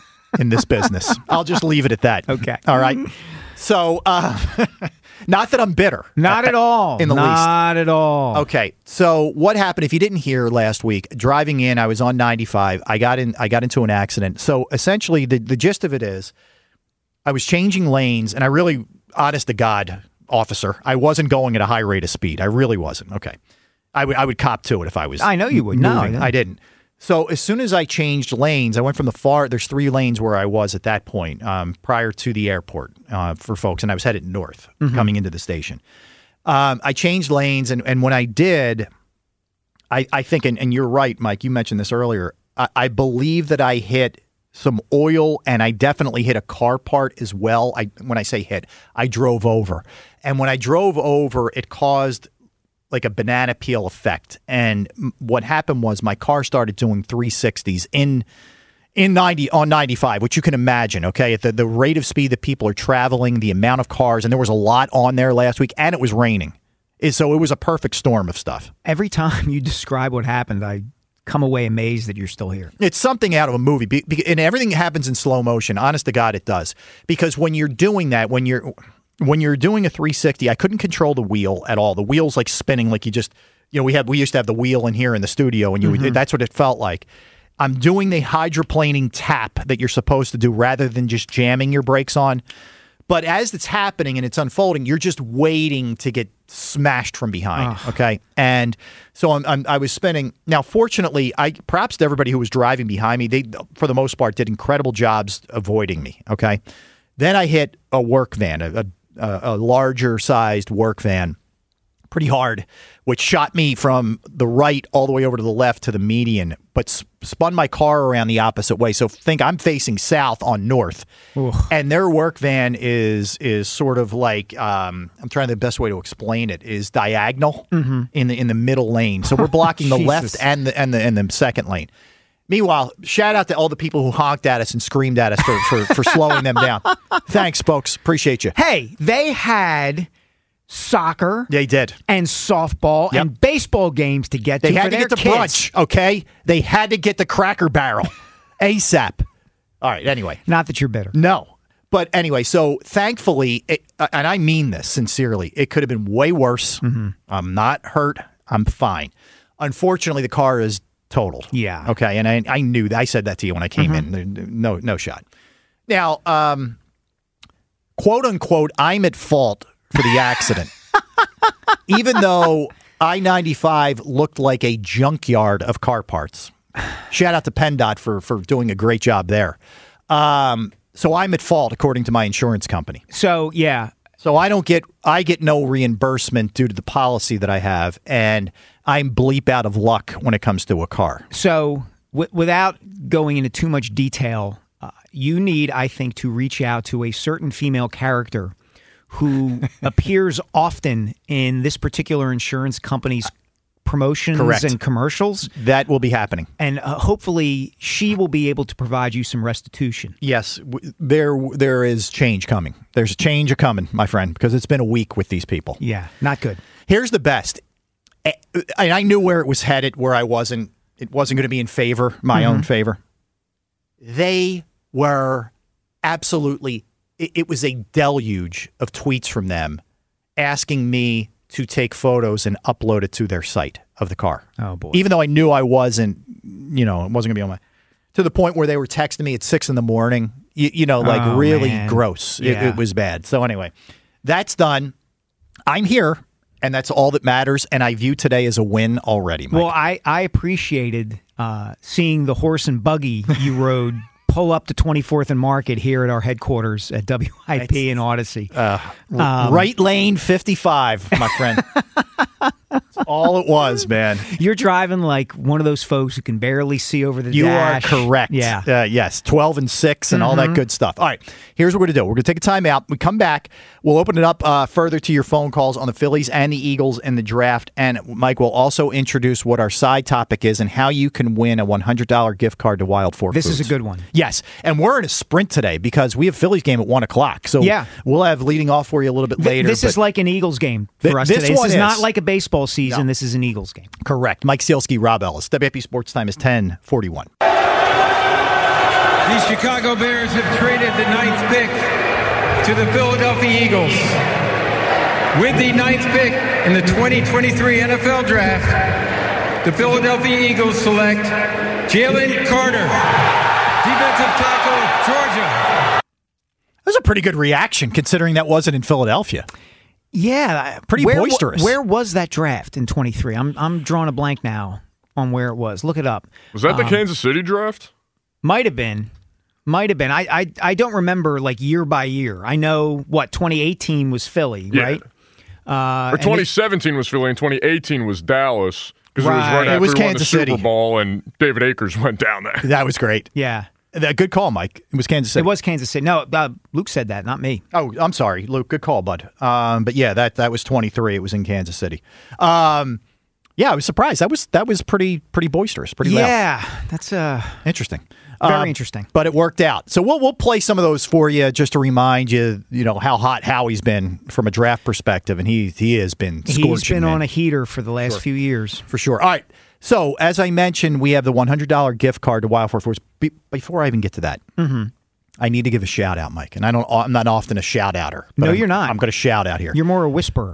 in this business. I'll just leave it at that. Okay. All right. So, uh, not that I'm bitter. Not at all. In the least. Not at all. Okay. So, what happened? If you didn't hear last week, driving in, I was on ninety-five. I got in. I got into an accident. So, essentially, the the gist of it is, I was changing lanes, and I really, honest to God, officer, I wasn't going at a high rate of speed. I really wasn't. Okay. I would I would cop to it if I was. I know you would. No, moving. no. I didn't. So as soon as I changed lanes, I went from the far. There's three lanes where I was at that point, um, prior to the airport uh, for folks, and I was headed north, coming into the station. Um, I changed lanes, and, and when I did, I, I think, and, and you're right, Mike. You mentioned this earlier. I, I believe that I hit some oil, and I definitely hit a car part as well. I when I say hit, I drove over, and when I drove over, it caused like a banana peel effect. And m- what happened was my car started doing three sixties in in ninety on ninety-five, which you can imagine, okay, at the, the rate of speed that people are traveling, the amount of cars, and there was a lot on there last week, and it was raining. Is So it was a perfect storm of stuff. Every time you describe what happened, I come away amazed that you're still here. It's something out of a movie, be, be, and everything happens in slow motion. Honest to God, it does. Because when you're doing that, when you're when you're doing a three sixty, I couldn't control the wheel at all. The wheel's like spinning, like you just, you know, we have we used to have the wheel in here in the studio, and you would, that's what it felt like. I'm doing the hydroplaning tap that you're supposed to do rather than just jamming your brakes on. But as it's happening and it's unfolding, you're just waiting to get smashed from behind. Ugh. Okay, and so I'm, I'm, I was spending. Now, fortunately, I perhaps to everybody who was driving behind me, they for the most part did incredible jobs avoiding me. Okay, then I hit a work van, a, a, a larger sized work van, pretty hard, which shot me from the right all the way over to the left to the median, but sp- spun my car around the opposite way. So think I'm facing south on north, Ooh. and their work van is is sort of like um, I'm trying the best way to explain it is diagonal Mm-hmm. in the in the middle lane. So we're blocking the Jesus. left and the and the and the second lane. Meanwhile, shout out to all the people who honked at us and screamed at us for for, for slowing them down. Thanks, folks. Appreciate you. Hey, they had soccer They did. and softball Yep. and baseball games to get They to had for to their get the kids. brunch, okay? They had to get the Cracker Barrel ASAP. All right, anyway. Not that you're bitter. No. But anyway, so thankfully, it, uh, and I mean this sincerely, it could have been way worse. Mm-hmm. I'm not hurt. I'm fine. Unfortunately, the car is totaled. Yeah. Okay, and I, I knew that. I said that to you when I came Mm-hmm. in. There- No, no shot. Now, um, quote unquote, I'm at fault for the accident. Even though I ninety-five looked like a junkyard of car parts. Shout out to PennDOT for, for doing a great job there. Um, so I'm at fault, according to my insurance company. So, yeah. So I don't get, I get no reimbursement due to the policy that I have, and I'm bleep out of luck when it comes to a car. So, w- without going into too much detail, uh, you need, I think, to reach out to a certain female character who appears often in this particular insurance company's promotions Correct. and commercials. That will be happening. And uh, hopefully she will be able to provide you some restitution. Yes, w- there there is change coming. There's a change a coming, my friend, because it's been a week with these people. Yeah, not good. Here's the best. Eh, And I knew where it was headed, where I wasn't, it wasn't going to be in favor, my Mm-hmm. own favor. They were absolutely, it, it was a deluge of tweets from them asking me to take photos and upload it to their site of the car. Oh, boy. Even though I knew I wasn't, you know, it wasn't going to be on my, to the point where they were texting me at six in the morning, you, you know, like Oh, really man. gross. It, Yeah. it was bad. So anyway, that's done. I'm here, and that's all that matters. And I view today as a win already, Mike. Well, I, I appreciated uh, seeing the horse and buggy you rode pull up to twenty-fourth and Market here at our headquarters at W I P and Odyssey. Uh, r- Um, right lane fifty-five, my friend. That's all it was, man. You're driving like one of those folks who can barely see over the You dash. are correct. Yeah. Uh, yes, twelve and six and all that good stuff. All right, here's what we're going to do. We're going to take a time out. We come back. We'll open it up uh, further to your phone calls on the Phillies and the Eagles in the draft. And Mike will also introduce what our side topic is and how you can win a one hundred dollars gift card to Wild Fork This Foods. is a good one. Yes, and we're in a sprint today because we have Phillies game at one o'clock. So Yeah. we'll have leading off for you a little bit Th- later. this but- is like an Eagles game for Th- us this today. This one is, is. not like a baseball season. No. This is an Eagles game. Correct. Mike Sealski, Rob Ellis. W I P Sports Time is ten forty-one. The Chicago Bears have traded the ninth pick to the Philadelphia Eagles. With the ninth pick in the twenty twenty-three N F L Draft, the Philadelphia Eagles select Jalen Carter, defensive tackle, Georgia. That was a pretty good reaction considering that wasn't in Philadelphia. Yeah, Pretty where, wa- boisterous. Where was that draft in twenty-three? I'm I'm drawing a blank now on where it was. Look it up. Was that the Um, Kansas City draft? Might have been. Might have been. I, I I don't remember like year by year. I know what twenty eighteen was Philly, Yeah. right? Uh, Or and twenty it- seventeen was Philly, and twenty eighteen was Dallas because it was Right. right It after was we won the Kansas Super City. Bowl, and David Akers went down there. That was great. yeah, That- Good call, Mike. It was Kansas City. it was Kansas City. No, uh, Luke said that, not me. Oh, I'm sorry, Luke. Good call, bud. Um, but yeah, that that was twenty-three. It was in Kansas City. Um, yeah, I was surprised. That was that was pretty pretty boisterous, pretty loud. Yeah, that's uh, Interesting. very Um, interesting. But it worked out. So we'll we'll play some of those for you just to remind you, you know, how hot Howie's been from a draft perspective, and he he has been scorching. He's been man. on a heater for the last Sure. few years. For sure. All right. So, as I mentioned, we have the one hundred dollars gift card to Wild Fork Foods. Be- before I even get to that, Mm-hmm. I need to give a shout out, Mike. And I don't, I'm not often a shout outer. but No, I'm- you're not. I'm going to shout out here. You're more a whisperer.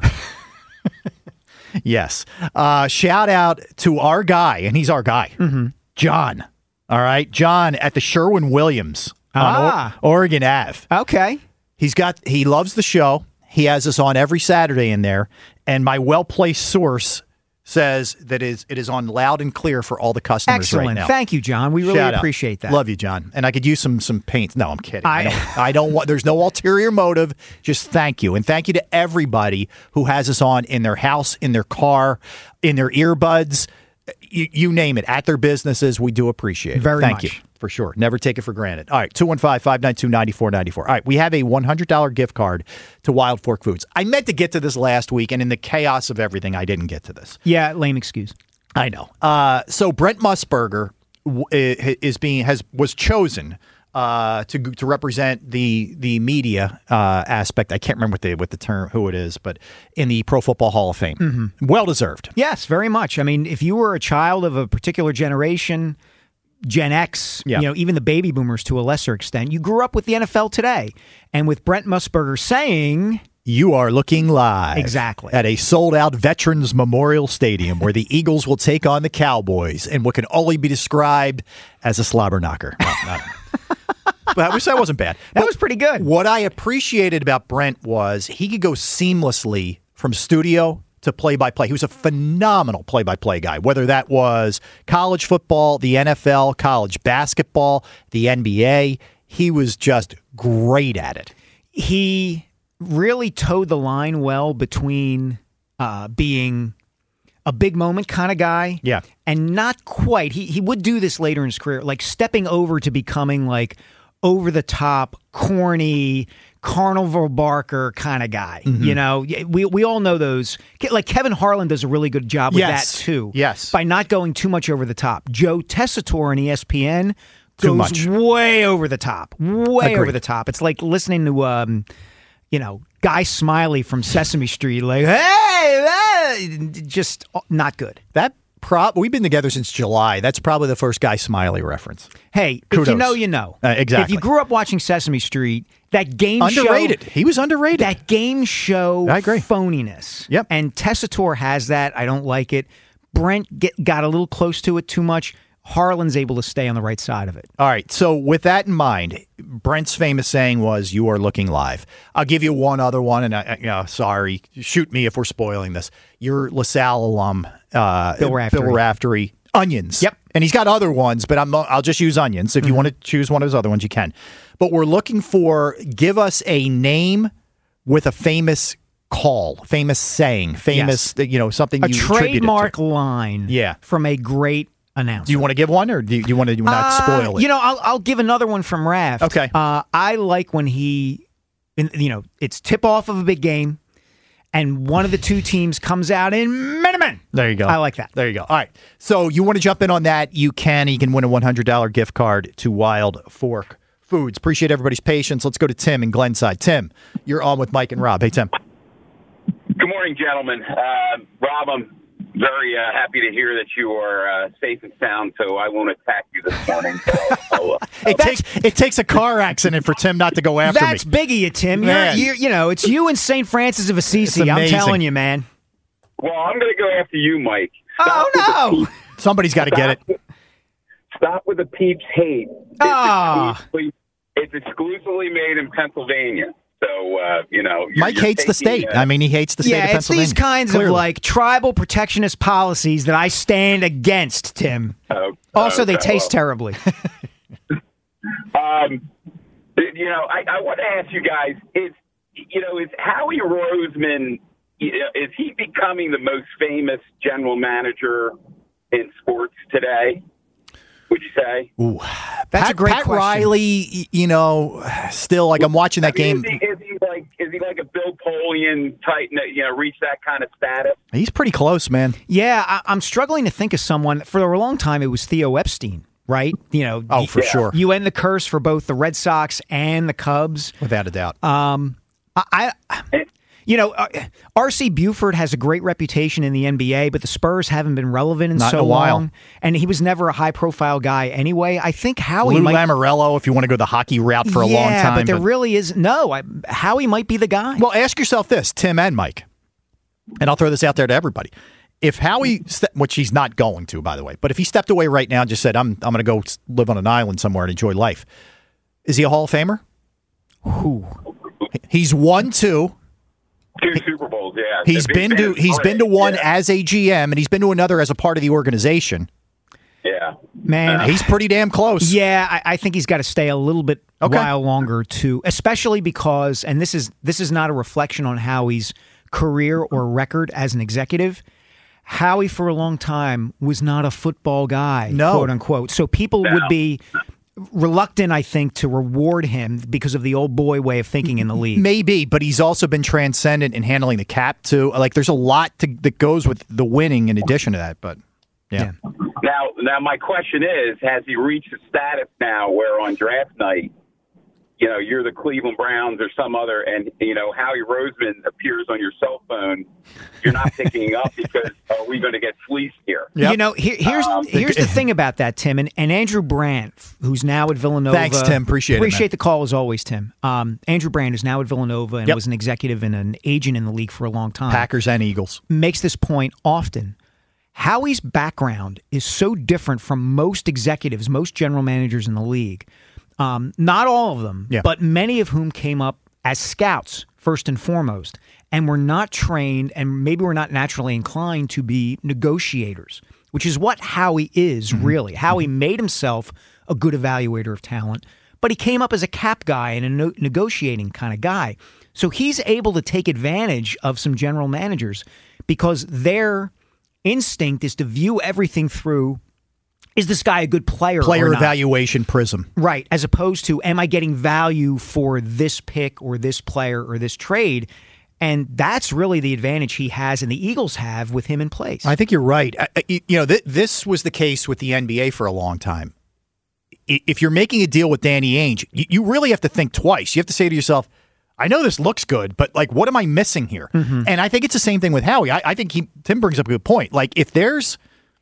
Yes. Uh, shout out to our guy, and he's our guy, Mm-hmm. John. All right. John at the Sherwin Williams on Ah. o- Oregon Ave. Okay. He's got. He loves the show. He has us on every Saturday in there, and my well-placed source says that it is, it is on loud and clear for all the customers Excellent. right now. Thank you, John. We really Shout out. appreciate that. Love you, John. And I could use some some paint. No, I'm kidding. I, I- I don't, I don't want. There's no ulterior motive. Just thank you, and thank you to everybody who has us on in their house, in their car, in their earbuds. You, you name it, at their businesses. We do appreciate it. Very Thank much. you. For sure. Never take it for granted. All right, two one five, five nine two, nine four nine four. All right, we have a one hundred dollars gift card to Wild Fork Foods. I meant to get to this last week, and in the chaos of everything, I didn't get to this. Yeah, lame excuse. I know. Uh, so Brent Musburger w- is being has was chosen uh, to to represent the the media uh, aspect. I can't remember what the what the term who it is, but in the Pro Football Hall of Fame, Mm-hmm. well deserved. Yes, very much. I mean, if you were a child of a particular generation, Gen X, Yeah. you know, even the baby boomers to a lesser extent, you grew up with the N F L today. And with Brent Musburger saying, You are looking live. Exactly. At a sold-out Veterans Memorial Stadium where the Eagles will take on the Cowboys in what can only be described as a slobber knocker. No, not- but I wish that wasn't bad. That was pretty good. What I appreciated about Brent was he could go seamlessly from studio to play-by-play. He was a phenomenal play-by-play guy, whether that was college football, the N F L, college basketball, the N B A. He was just great at it. he really towed the line well between uh, being a big moment kind of guy Yeah. and not quite. He he would do this later in his career, like stepping over to becoming like over the top, corny, carnival barker kind of guy. Mm-hmm. You know, we we all know those. Like Kevin Harlan does a really good job with Yes. that too. Yes. by not going too much over the top. Joe Tessitore on E S P N Too goes much. way over the top, way Agreed. over the top. It's like listening to um, you know, Guy Smiley from Sesame Street, like hey, hey, just not good. That prop we've been together since July. That's probably the first Guy Smiley reference. Hey, if Kudos. you know, you know. Uh, exactly. If you grew up watching Sesame Street, that game Underrated. show, He was underrated. that game show I agree. phoniness. Yep. And Tessitore has that. I don't like it. Brent get, got a little close to it too much. Harlan's able to stay on the right side of it. All right. So with that in mind, Brent's famous saying was, "You are looking live." I'll give you one other one, and I, I- you know, sorry, shoot me if we're spoiling this. You're LaSalle alum, uh, Bill Raftery. Bill Raftery. Onions. Yep. And he's got other ones, but I'm not, I'll just use onions. If you want to choose one of his other ones, you can. But we're looking for give us a name with a famous call, famous saying, famous you know something A you attributed to. trademark line Yeah. from a great announcer. Do you want to give one, or do you, do you want to not Uh, spoil it? You know, I'll, I'll give another one from Raft. Okay. Uh, I like when he, in- you know, it's tip off of a big game, and one of the two teams comes out in Miniman. There you go. I like that. There you go. All right. So you want to jump in on that? You can. You can win a one hundred dollars gift card to Wild Fork Foods. Appreciate everybody's patience. Let's go to Tim in Glenside. Tim, you're on with Mike and Rob. Hey, Tim. Good morning, gentlemen. Uh, Rob, I'm very uh, happy to hear that you are uh, safe and sound, so I won't attack you this morning. So I'll, uh, It takes it takes a car accident for Tim not to go after That's me. big of you, Tim. You're, Man. you're, you know, it's you and Saint Francis of Assisi. It's I'm amazing. telling you, man. well, I'm going to go after you, Mike. Oh, no. Somebody's got to get it. Stop with the peeps hate. It's, Ah. exclusively, it's exclusively made in Pennsylvania. So, uh, you know. you're- Mike you're hates the taking, state. uh, I mean, he hates the state Yeah, of it's Pennsylvania. these kinds Clearly. of like tribal protectionist policies that I stand against, Tim. Oh, Also, they okay, taste well. terribly. Um, you know, I, I want to ask you guys: is you know, is Howie Roseman? you know, Is he becoming the most famous general manager in sports today? Would you say? Ooh. That's Pat, a great Pat question. Riley, y- you know, still like I'm watching that I mean, game. Is he, is he like is he like a Bill Polian type? You know, reach that kind of status? He's pretty close, man. Yeah, I, I'm struggling to think of someone. For a long time, it was Theo Epstein, right? You know, Oh, for sure. You end the curse for both the Red Sox and the Cubs. Without a doubt. Um, I, I you know, uh, R C Buford has a great reputation in the N B A, but the Spurs haven't been relevant in Not so in a while. long, and he was never a high-profile guy anyway. I think Howie Lou might. Lamoriello, if you want to go the hockey route for a yeah, long time. but there really is no. I, Howie might be the guy. Well, ask yourself this, Tim and Mike, and I'll throw this out there to everybody. If Howie, ste- which he's not going to, by the way, but if he stepped away right now and just said, I'm I'm going to go s- live on an island somewhere and enjoy life, is he a Hall of Famer? Who? He's won two. Two Super Bowls, yeah. He's The been Big to Ben's he's great, been to one yeah. as a G M, and he's been to another as a part of the organization. Yeah, Man, he's pretty damn close. Yeah, I, I think he's got to stay a little bit Okay. while longer too, especially because, and this is this is not a reflection on Howie's career or record as an executive. Howie, for a long time, was not a football guy, No. quote unquote. So people No. would be reluctant, I think, to reward him because of the old boy way of thinking in the league. Maybe, but he's also been transcendent in handling the cap too. Like, there's a lot to, that goes with the winning in addition to that. But yeah. Yeah. Now, now my question is: has he reached a status now where on draft night, you know, you're the Cleveland Browns or some other, and you know Howie Roseman appears on your cell phone, you're not picking up because are we going to get fleeced here? Yep. You know, here, here's Um, here's the thing about that, Tim, and, and Andrew Brandt, who's now at Villanova. Thanks, Tim. Appreciate it, Appreciate man. the call as always, Tim. Um, Andrew Brandt is now at Villanova and Yep. was an executive and an agent in the league for a long time. Packers and Eagles. Makes this point often. Howie's background is so different from most executives, most general managers in the league. Um, not all of them, Yeah. but many of whom came up as scouts first and foremost, and were not trained and maybe were not naturally inclined to be negotiators, which is what Howie is Mm-hmm. really. Howie made himself a good evaluator of talent, but he came up as a cap guy and a no- negotiating kind of guy. So he's able to take advantage of some general managers because their instinct is to view everything through, is this guy a good player Player or not? evaluation prism. Right, as opposed to, am I getting value for this pick or this player or this trade? And that's really the advantage he has and the Eagles have with him in place. I think you're right. I- I- You know, th- this was the case with the N B A for a long time. I- If you're making a deal with Danny Ainge, you you really have to think twice. You have to say to yourself, I know this looks good, but like, what am I missing here? Mm-hmm. And I think it's the same thing with Howie. I, I think he, Tim brings up a good point. Like, if there's,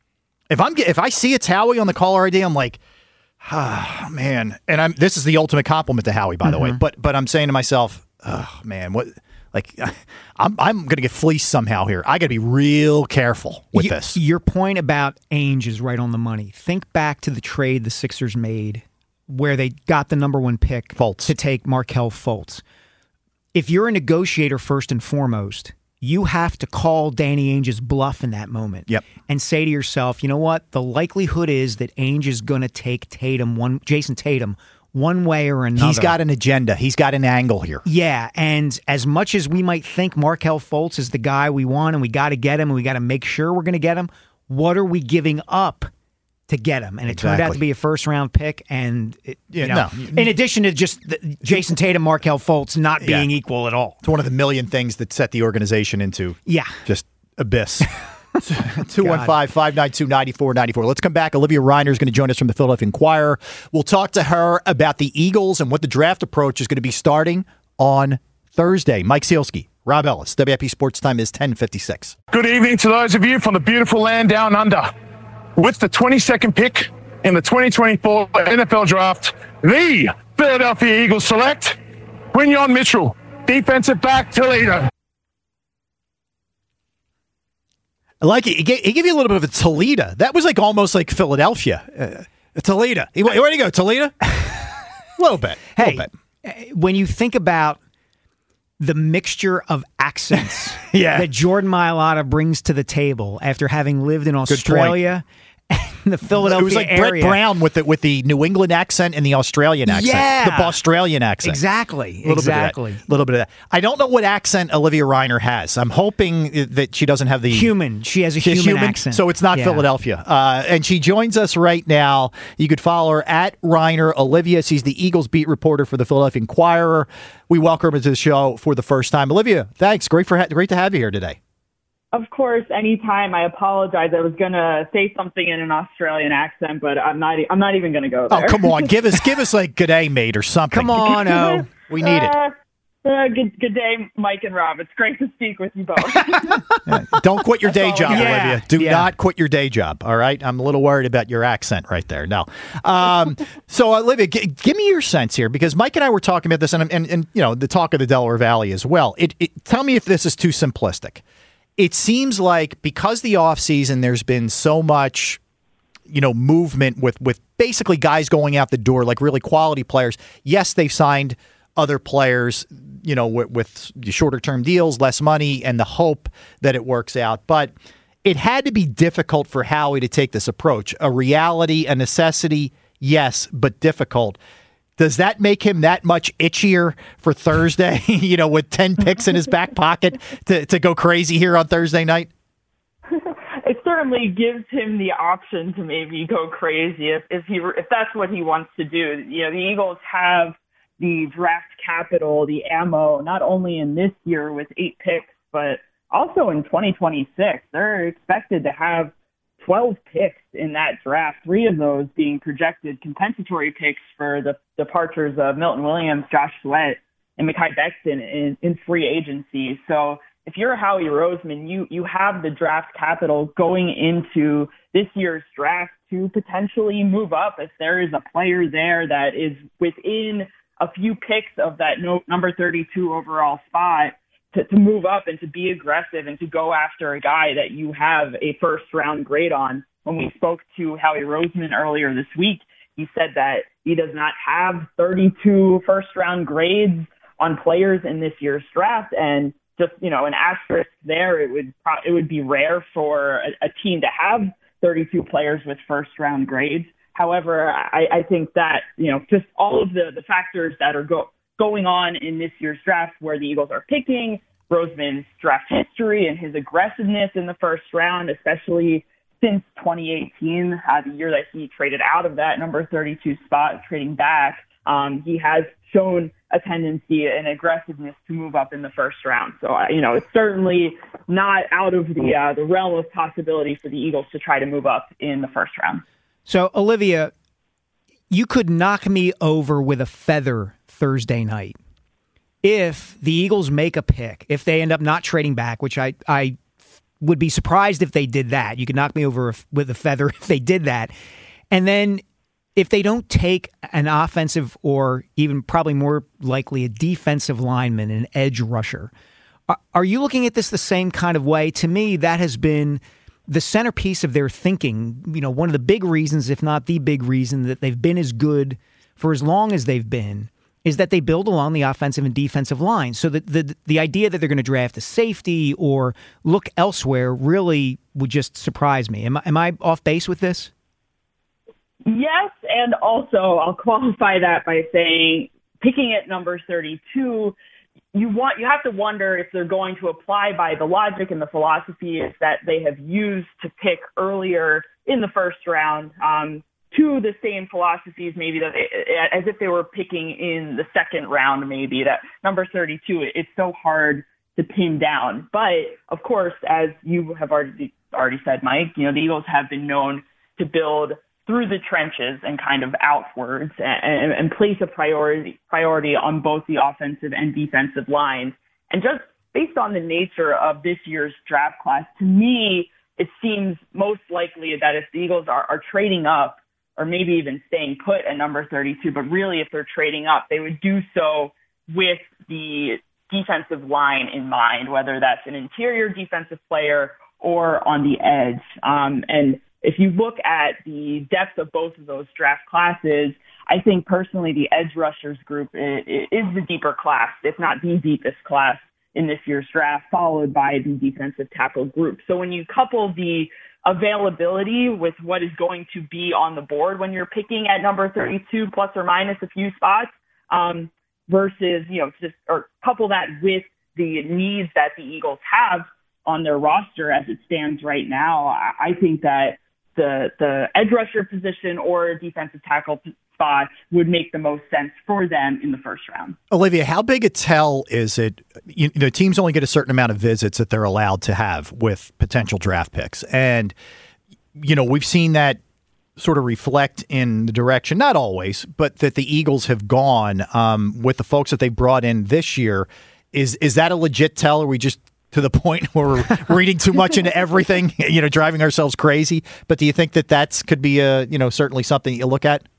if I'm, get- if I see it's Howie on the caller I D, I'm like, ah, man. And I'm. This is the ultimate compliment to Howie, by the way. Mm-hmm. But but I'm saying to myself, oh man, what? Like, I'm I'm gonna get fleeced somehow here. I got to be real careful with Y- this. Your point about Ainge is right on the money. Think back to the trade the Sixers made where they got the number one pick Fultz. to take Markelle Fultz. If you're a negotiator first and foremost, you have to call Danny Ainge's bluff in that moment. Yep. And say to yourself, you know what? The likelihood is that Ainge is going to take Tatum, one Jason Tatum, one way or another. He's got an agenda. He's got an angle here. Yeah, and as much as we might think Markelle Fultz is the guy we want and we got to get him and we got to make sure we're going to get him, what are we giving up to get him? And it turned out Exactly. to be a first-round pick. And it, Yeah, you know, no. in addition to just the, Jason Tatum, Markelle Fultz not Yeah. being equal at all. It's one of the million things that set the organization into Yeah. just abyss. two one five, five nine two, nine four nine four. Let's come back. Olivia Reiner is going to join us from the Philadelphia Inquirer. We'll talk to her about the Eagles and what the draft approach is going to be starting on Thursday. Mike Sealski, Rob Ellis, W I P Sports Time is ten fifty-six. Good evening to those of you from the beautiful land down under. With the twenty-second pick in the twenty twenty-four N F L Draft, the Philadelphia Eagles select Quinyon Mitchell, defensive back, Toledo. I like it. He gave, he gave you a little bit of a Toledo. That was like almost like Philadelphia. Uh, Toledo. He, where do you go, Toledo? A little bit. A Hey, little bit. when you think about the mixture of accents Yeah. that Jordan Mailata brings to the table after having lived in point. Australia and the Philadelphia It was like area. Brett Brown with the with the New England accent and the Australian accent. Yeah. The Australian accent. Exactly. A little Exactly. bit of that. A little bit of that. I don't know what accent Olivia Reiner has. I'm hoping that she doesn't have the Human. She has a She's human, accent. So it's not Yeah. Philadelphia. Uh, and she joins us right now. You could follow her at Reiner Olivia. She's the Eagles beat reporter for the Philadelphia Inquirer. We welcome her to the show for the first time. Olivia, thanks. Great for ha- great to have you here today. Of course, anytime. I apologize. I was gonna say something in an Australian accent, but I'm not. I'm not even gonna go there. Oh, come on. Give us give us like good day, mate, or something. Come on, oh. We need it. Uh, uh, good, good day, Mike and Rob. It's great to speak with you both. Don't quit your day That's all job, I got. Olivia. Do Yeah. not quit your day job. All right. I'm a little worried about your accent right there. No. Um, so, Olivia, g- give me your sense here, because Mike and I were talking about this, and, and, and you know, the talk of the Delaware Valley as well. It, it, tell me if this is too simplistic. It seems like because the offseason, there's been so much, you know, movement with, with basically guys going out the door, like really quality players. Yes, they've signed other players, you know, with, with shorter term deals, less money, and the hope that it works out. But it had to be difficult for Howie to take this approach. A reality, a necessity, yes, but difficult. Does that make him that much itchier for Thursday, you know, with ten picks in his back pocket to, to go crazy here on Thursday night? It certainly gives him the option to maybe go crazy if, if he if that's what he wants to do. You know, the Eagles have the draft capital, the ammo, not only in this year with eight picks, but also in twenty twenty-six. They're expected to have twelve picks in that draft, three of those being projected compensatory picks for the departures of Milton Williams, Josh Sweat, and Mekhi Becton in, in free agency. So if you're Howie Roseman, you, you have the draft capital going into this year's draft to potentially move up if there is a player there that is within a few picks of that no, number thirty-two overall spot to, to move up and to be aggressive and to go after a guy that you have a first round grade on. When we spoke to Howie Roseman earlier this week, he said that he does not have thirty-two first round grades on players in this year's draft. And just, you know, an asterisk there, it would it would be rare for a, a team to have thirty-two players with first round grades. However, I, I think that, you know, just all of the, the factors that are go, going on in this year's draft where the Eagles are picking, Roseman's draft history and his aggressiveness in the first round, especially since twenty eighteen, uh, the year that he traded out of that number thirty-two spot, trading back, um, he has shown a tendency and aggressiveness to move up in the first round. So, uh, you know, it's certainly not out of the uh, the realm of possibility for the Eagles to try to move up in the first round. So, Olivia, you could knock me over with a feather Thursday night if the Eagles make a pick, if they end up not trading back, which I, I would be surprised if they did that. You could knock me over with a feather if they did that. And then if they don't take an offensive or even probably more likely a defensive lineman, an edge rusher, are, are you looking at this the same kind of way? To me, that has been the centerpiece of their thinking. You know, one of the big reasons, if not the big reason, that they've been as good for as long as they've been is that they build along the offensive and defensive line. So the the, the idea that they're going to draft a safety or look elsewhere really would just surprise me. Am I, am I off base with this? Yes, and also I'll qualify that by saying picking at number thirty-two, you want you have to wonder if they're going to apply by the logic and the philosophy is that they have used to pick earlier in the first round um, to the same philosophies maybe that they, as if they were picking in the second round maybe. That number thirty-two, it's so hard to pin down. But of course, as you have already already said, Mike, you know the Eagles have been known to build through the trenches and kind of outwards and, and place a priority priority on both the offensive and defensive lines. And just based on the nature of this year's draft class, to me, it seems most likely that if the Eagles are, are trading up or maybe even staying put at number thirty-two, but really if they're trading up, they would do so with the defensive line in mind, whether that's an interior defensive player or on the edge. Um, and if you look at the depth of both of those draft classes, I think personally the edge rushers group is, is the deeper class, if not the deepest class in this year's draft, followed by the defensive tackle group. So when you couple the availability with what is going to be on the board when you're picking at number thirty-two, plus or minus a few spots, um, versus, you know, just or couple that with the needs that the Eagles have on their roster as it stands right now, I think that the the edge rusher position or defensive tackle spot would make the most sense for them in the first round. Olivia, how big a tell is it? You know, teams only get a certain amount of visits that they're allowed to have with potential draft picks. And, you know, we've seen that sort of reflect in the direction, not always, but that the Eagles have gone um, with the folks that they brought in this year. Is is that a legit tell? Or are we just to the point where we're reading too much into everything, you know, driving ourselves crazy? But do you think that that's could be a, you know, certainly something you look at?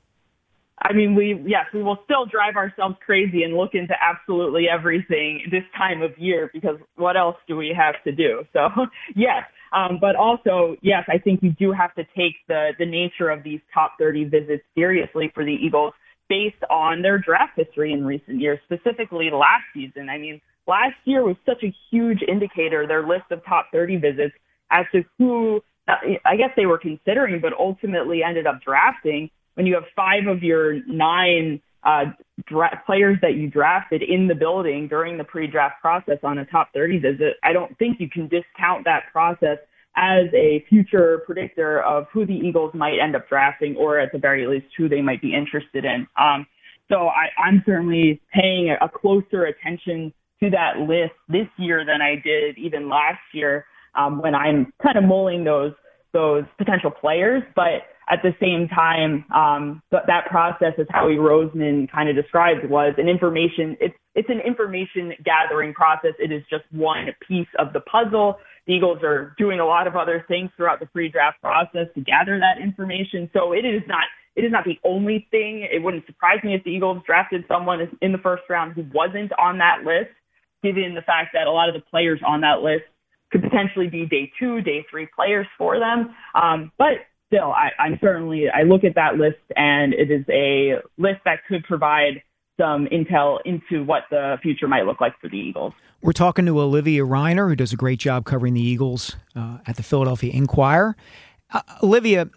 I mean, we, yes, we will still drive ourselves crazy and look into absolutely everything this time of year because what else do we have to do? So, yes. Um, but also, yes, I think you do have to take the, the nature of these top thirty visits seriously for the Eagles based on their draft history in recent years, specifically last season. I mean, last year was such a huge indicator, their list of top thirty visits, as to who, I guess they were considering, but ultimately ended up drafting. When you have five of your nine uh, dra- players that you drafted in the building during the pre-draft process on a top thirty visit, I don't think you can discount that process as a future predictor of who the Eagles might end up drafting, or at the very least who they might be interested in. Um, so I, I'm certainly paying a closer attention to that list this year than I did even last year, um, when I'm kind of mulling those those potential players. But at the same time, um, th- that process, as Howie Roseman kind of described, was an information. It's it's an information gathering process. It is just one piece of the puzzle. The Eagles are doing a lot of other things throughout the pre-draft process to gather that information. So it is not it is not the only thing. It wouldn't surprise me if the Eagles drafted someone in the first round who wasn't on that list, given the fact that a lot of the players on that list could potentially be day two, day three players for them. Um, but still, I, I'm certainly, I look at that list, and it is a list that could provide some intel into what the future might look like for the Eagles. We're talking to Olivia Reiner, who does a great job covering the Eagles uh, at the Philadelphia Inquirer. Uh, Olivia,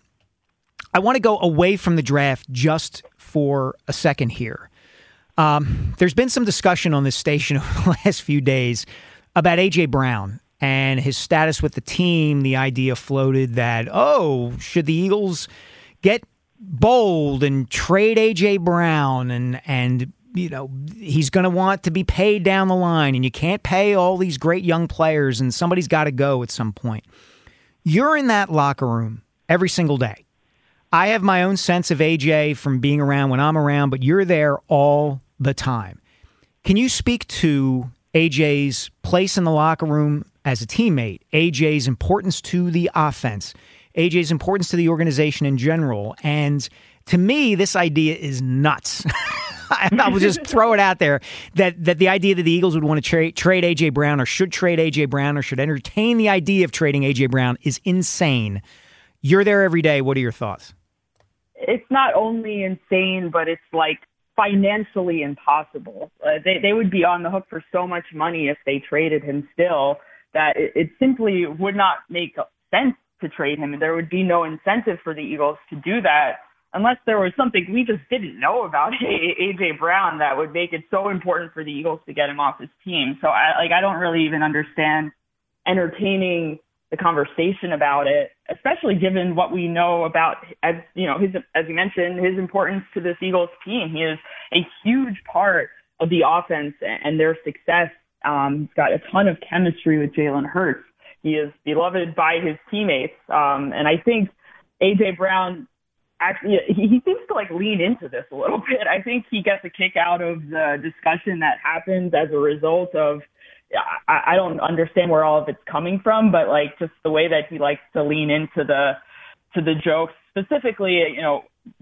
I want to go away from the draft just for a second here. Um, there's been some discussion on this station over the last few days about A J. Brown and his status with the team. The idea floated that, oh, should the Eagles get bold and trade A J. Brown, and and you know he's going to want to be paid down the line, and you can't pay all these great young players, and somebody's got to go at some point. You're in that locker room every single day. I have my own sense of A J from being around when I'm around, but you're there all the time. Can you speak to A J's place in the locker room as a teammate, A J's importance to the offense, A J's importance to the organization in general? And to me, this idea is nuts. I will just throw it out there that that the idea that the Eagles would want to tra- trade A J. Brown, or should trade A J. Brown, or should entertain the idea of trading A J. Brown is insane. You're there every day. What are your thoughts? It's not only insane, but it's like financially impossible. Uh, they they would be on the hook for so much money if they traded him still, that it, it simply would not make sense to trade him. There would be no incentive for the Eagles to do that unless there was something we just didn't know about A J. Brown that would make it so important for the Eagles to get him off his team. So I like I don't really even understand entertaining the conversation about it, especially given what we know about, as you know, his, as you mentioned, his importance to this Eagles team. He is a huge part of the offense and their success. Um, he's got a ton of chemistry with Jalen Hurts. He is beloved by his teammates. Um, and I think A J. Brown actually, he, he seems to like lean into this a little bit. I think he gets a kick out of the discussion that happens as a result of, I, I don't understand where all of it's coming from, but like just the way that he likes to lean into the, to the jokes. Specifically, you know,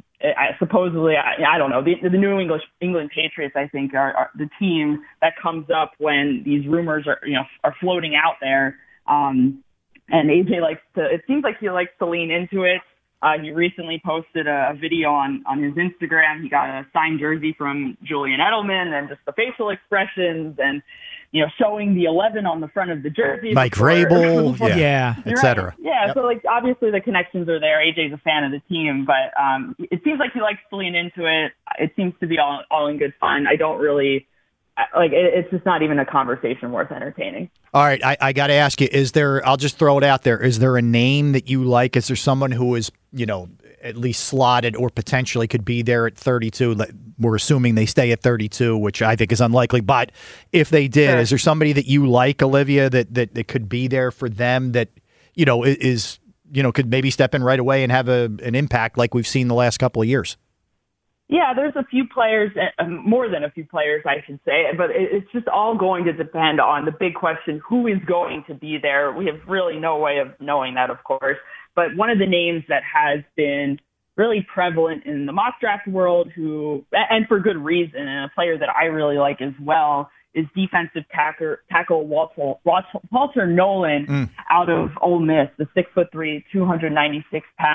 I, supposedly, I, I don't know, the, the New English England Patriots, I think, are, are the team that comes up when these rumors are, you know, are floating out there. Um, and A J likes to, it seems like he likes to lean into it. Uh, he recently posted a, a video on, on his Instagram. He got a signed jersey from Julian Edelman, and just the facial expressions and, you know, showing the eleven on the front of the jersey. Mike before, Vrabel, before, yeah, et cetera. Right. Yeah, yep. So like obviously the connections are there. A J's a fan of the team, but um, it seems like he likes to lean into it. It seems to be all all in good fun. I don't really like it, it's just not even a conversation worth entertaining. All right, I, I got to ask you: is there? I'll just throw it out there. Is there a name that you like? Is there someone who is, you know, at least slotted or potentially could be there at thirty-two? We're assuming they stay at thirty-two, which I think is unlikely. But if they did, sure. Is there somebody that you like, Olivia, that, that that could be there for them? That, you know, is, you know, could maybe step in right away and have a an impact like we've seen the last couple of years? Yeah, there's a few players, more than a few players, I should say, but it's just all going to depend on the big question: who is going to be there? We have really no way of knowing that, of course. But one of the names that has been really prevalent in the mock draft world, who, and for good reason, and a player that I really like as well, is defensive tackle, tackle Walter, Walter Nolan mm. out of Ole Miss, the six foot three, two hundred ninety-six pound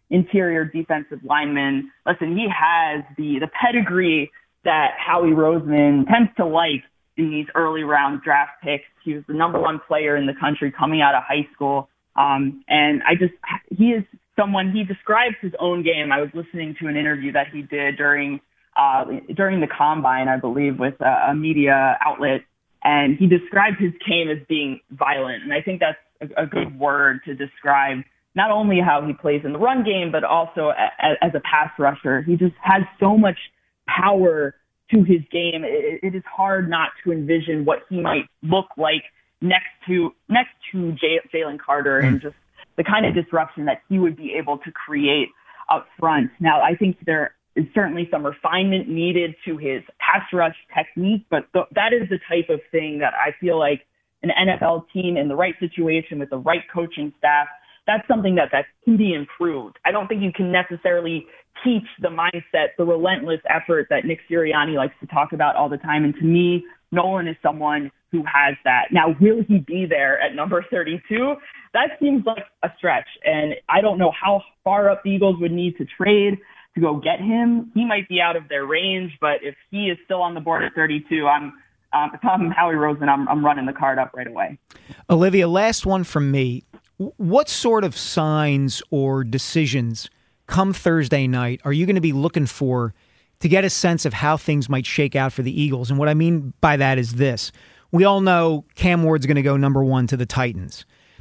interior defensive linemen. Listen, he has the, the pedigree that Howie Roseman tends to like in these early round draft picks. He was the number one player in the country coming out of high school. Um, and I just, he is someone, he describes his own game. I was listening to an interview that he did during, uh, during the combine, I believe, with a, a media outlet. And he described his game as being violent. And I think that's a, a good word to describe not only how he plays in the run game, but also a, as a pass rusher. He just has so much power to his game. It, it is hard not to envision what he might look like next to next to J- Jalen Carter and just the kind of disruption that he would be able to create up front. Now, I think there is certainly some refinement needed to his pass rush technique, but th- that is the type of thing that I feel like an N F L team in the right situation with the right coaching staff, that's something that, that can be improved. I don't think you can necessarily teach the mindset, the relentless effort that Nick Sirianni likes to talk about all the time. And to me, Nolan is someone who has that. Now, will he be there at number thirty-two? That seems like a stretch. And I don't know how far up the Eagles would need to trade to go get him. He might be out of their range, but if he is still on the board at thirty-two, I'm um, if I'm Howie Roseman, I'm, I'm running the card up right away. Olivia, last one from me. What sort of signs or decisions come Thursday night are you going to be looking for to get a sense of how things might shake out for the Eagles? And what I mean by that is this. We all know Cam Ward's going to go number one to the Titans.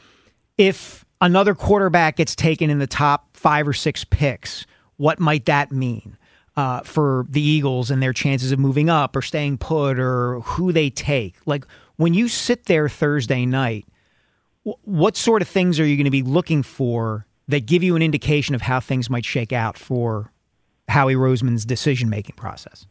If another quarterback gets taken in the top five or six picks, what might that mean uh, for the Eagles and their chances of moving up or staying put or who they take? Like, when you sit there Thursday night, w- what sort of things are you going to be looking for that give you an indication of how things might shake out for Howie Roseman's decision-making process?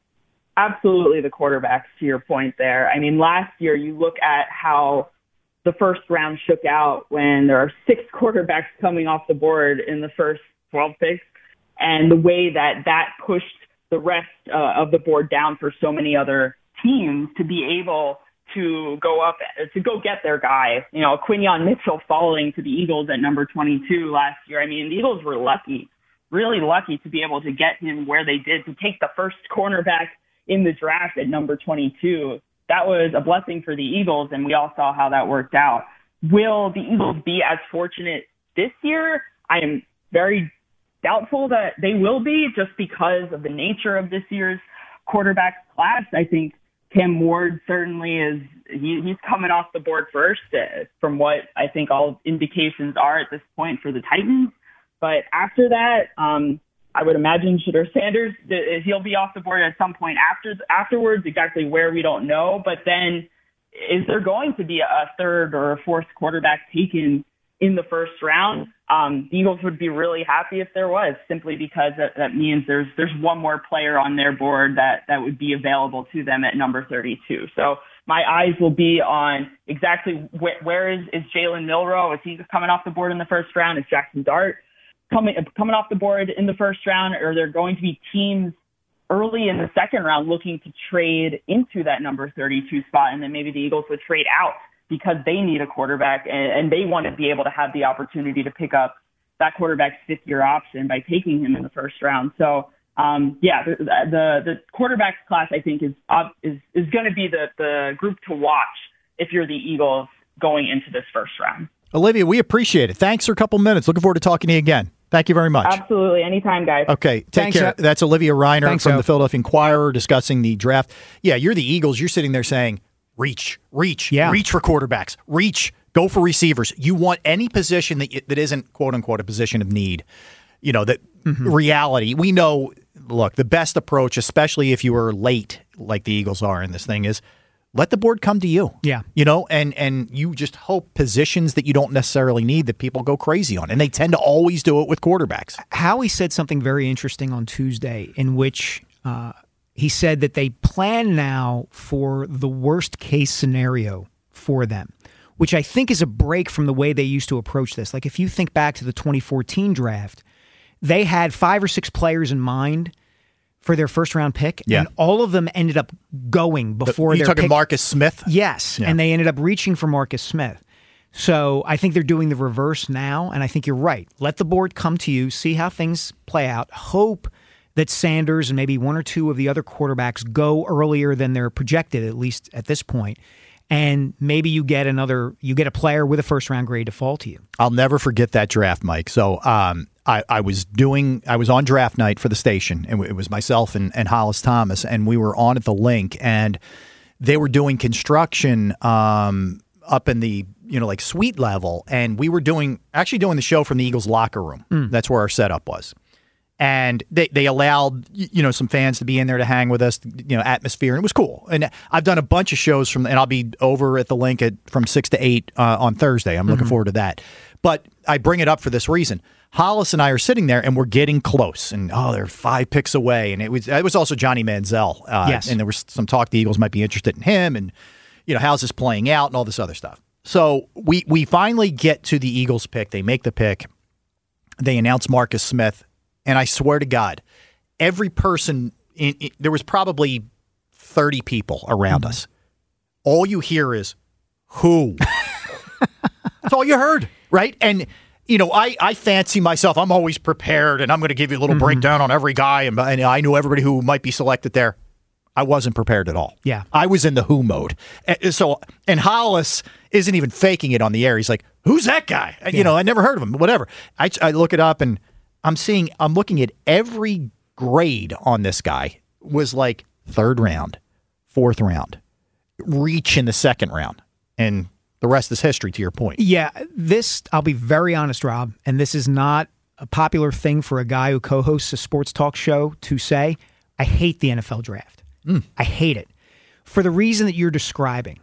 Absolutely the quarterbacks, to your point there. I mean, last year you look at how the first round shook out when there are six quarterbacks coming off the board in the first twelve picks, and the way that that pushed the rest uh, of the board down for so many other teams to be able to go up, to go get their guy. You know, Quinyon Mitchell falling to the Eagles at number twenty-two last year. I mean, the Eagles were lucky, really lucky to be able to get him where they did, to take the first cornerback in the draft at number twenty-two. That was a blessing for the Eagles, and we all saw how that worked out. Will the Eagles be as fortunate this year? I am very doubtful that they will be, just because of the nature of this year's quarterback class. I think Cam Ward certainly is, he, he's coming off the board first, uh, from what I think all indications are at this point for the Titans. But after that, um, I would imagine Shedeur Sanders, he'll be off the board at some point after afterwards, exactly where we don't know. But then is there going to be a third or a fourth quarterback taken in the first round? Um, the Eagles would be really happy if there was, simply because that, that means there's there's one more player on their board that, that would be available to them at number thirty-two. So my eyes will be on exactly wh- where is, is Jalen Milroe? Is he coming off the board in the first round? Is Jackson Dart coming coming off the board in the first round? Or are there going to be teams early in the second round looking to trade into that number thirty-two spot, and then maybe the Eagles would trade out because they need a quarterback and, and they want to be able to have the opportunity to pick up that quarterback's fifth-year option by taking him in the first round. So, um, yeah, the, the the quarterback class, I think, is is is going to be the, the group to watch if you're the Eagles going into this first round. Olivia, we appreciate it. Thanks for a couple minutes. Looking forward to talking to you again. Thank you very much. Absolutely. Anytime, guys. Okay. Take Thanks, care. Ed. That's Olivia Reiner Thanks, from Ed. the Philadelphia Inquirer discussing the draft. Yeah, you're the Eagles. You're sitting there saying, reach, reach, Yeah. reach for quarterbacks, reach, go for receivers. You want any position that that isn't, quote unquote, a position of need. You know, that Mm-hmm. reality, we know, look, the best approach, especially if you are late like the Eagles are in this thing, is let the board come to you. Yeah. You know, and and you just hope positions that you don't necessarily need that people go crazy on. And they tend to always do it with quarterbacks. Howie said something very interesting on Tuesday, in which uh, he said that they plan now for the worst case scenario for them, which I think is a break from the way they used to approach this. Like, if you think back to the twenty fourteen draft, they had five or six players in mind for their first round pick, Yeah. and all of them ended up going before You're their talking pick. Marcus Smith? Yes, Yeah. and they ended up reaching for Marcus Smith. So I think they're doing the reverse now, and I think you're right. Let the board come to you, see how things play out. Hope that Sanders and maybe one or two of the other quarterbacks go earlier than they're projected, at least at this point. And maybe you get another, you get a player with a first round grade to fall to you. I'll never forget that draft, Mike. So um, I, I was doing, I was on draft night for the station, and it was myself and, and Hollis Thomas, and we were on at the link, and they were doing construction um, up in the, you know, like suite level, and we were doing, actually doing the show from the Eagles locker room. Mm. That's where our setup was. And they, they allowed, you know, some fans to be in there to hang with us, you know, atmosphere. And it was cool. And I've done a bunch of shows from, and I'll be over at the link at from six to eight uh, on Thursday. I'm looking Mm-hmm. forward to that. But I bring it up for this reason. Hollis and I are sitting there, and we're getting close. And, oh, they're five picks away. And it was it was also Johnny Manziel. Uh, Yes. And there was some talk the Eagles might be interested in him. And, you know, how's this playing out and all this other stuff. So we, we finally get to the Eagles pick. They make the pick. They announce Marcus Smith. And I swear to God, every person, in, in, there was probably thirty people around mm-hmm. us. All you hear is, who? That's all you heard, right? And, you know, I, I fancy myself, I'm always prepared, and I'm going to give you a little mm-hmm. breakdown on every guy, and, and I knew everybody who might be selected there. I wasn't prepared at all. Yeah. I was in the who mode. And so, and Hollis isn't even faking it on the air. He's like, who's that guy? Yeah. You know, I never heard of him, whatever. I, I look it up, and I'm seeing, I'm looking at every grade on this guy was like third round, fourth round, reach in the second round. And the rest is history, to your point. Yeah, this, I'll be very honest, Rob, and this is not a popular thing for a guy who co-hosts a sports talk show to say. I hate the N F L draft. Mm. I hate it. For the reason that you're describing.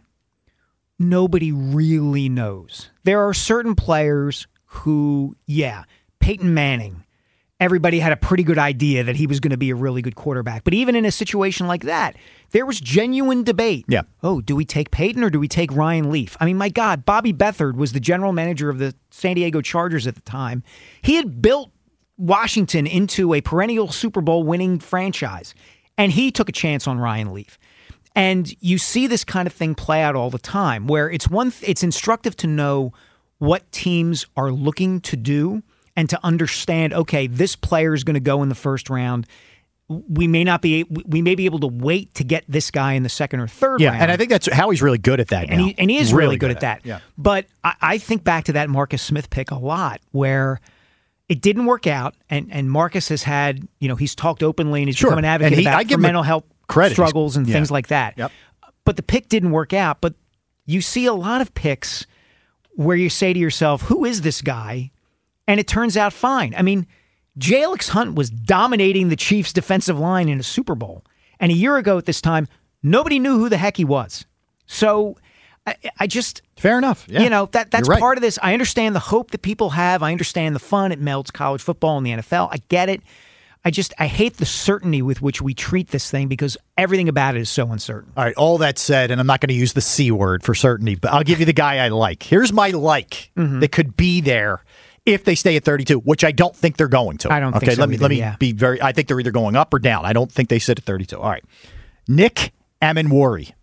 Nobody really knows. There are certain players who, yeah, Peyton Manning, everybody had a pretty good idea that he was going to be a really good quarterback. But even in a situation like that, there was genuine debate. Yeah. Oh, do we take Peyton or do we take Ryan Leaf? I mean, my God, Bobby Beathard was the general manager of the San Diego Chargers at the time. He had built Washington into a perennial Super Bowl winning franchise, and he took a chance on Ryan Leaf. And you see this kind of thing play out all the time, where it's one. Th- it's instructive to know what teams are looking to do, and to understand, okay, this player is going to go in the first round. We may not be, we may be able to wait to get this guy in the second or third yeah, round. and I think that's how he's really good at that. And now. he and he is really, really good, good at that. It. Yeah. But I, I think back to that Marcus Smith pick a lot, where it didn't work out, and and Marcus has had, you know, he's talked openly and he's sure. become an advocate he, about for mental health credit. struggles and yeah. things like that. Yep. But the pick didn't work out. But you see a lot of picks where you say to yourself, who is this guy? And it turns out fine. I mean, J. Alex Hunt was dominating the Chiefs' defensive line in a Super Bowl. And a year ago at this time, nobody knew who the heck he was. So I, I just... Fair enough. Yeah. You know, that that's right. part of this. I understand the hope that people have. I understand the fun. It melts college football and the N F L. I get it. I just, I hate the certainty with which we treat this thing because everything about it is so uncertain. All right, all that said, and I'm not going to use the C word for certainty, but I'll give you the guy I like. Here's my like mm-hmm. that could be there if they stay at thirty-two, which I don't think they're going to. I don't okay, think so let me either, let me yeah. be very. I think they're either going up or down. I don't think they sit at thirty-two. All right, Nick Amenwori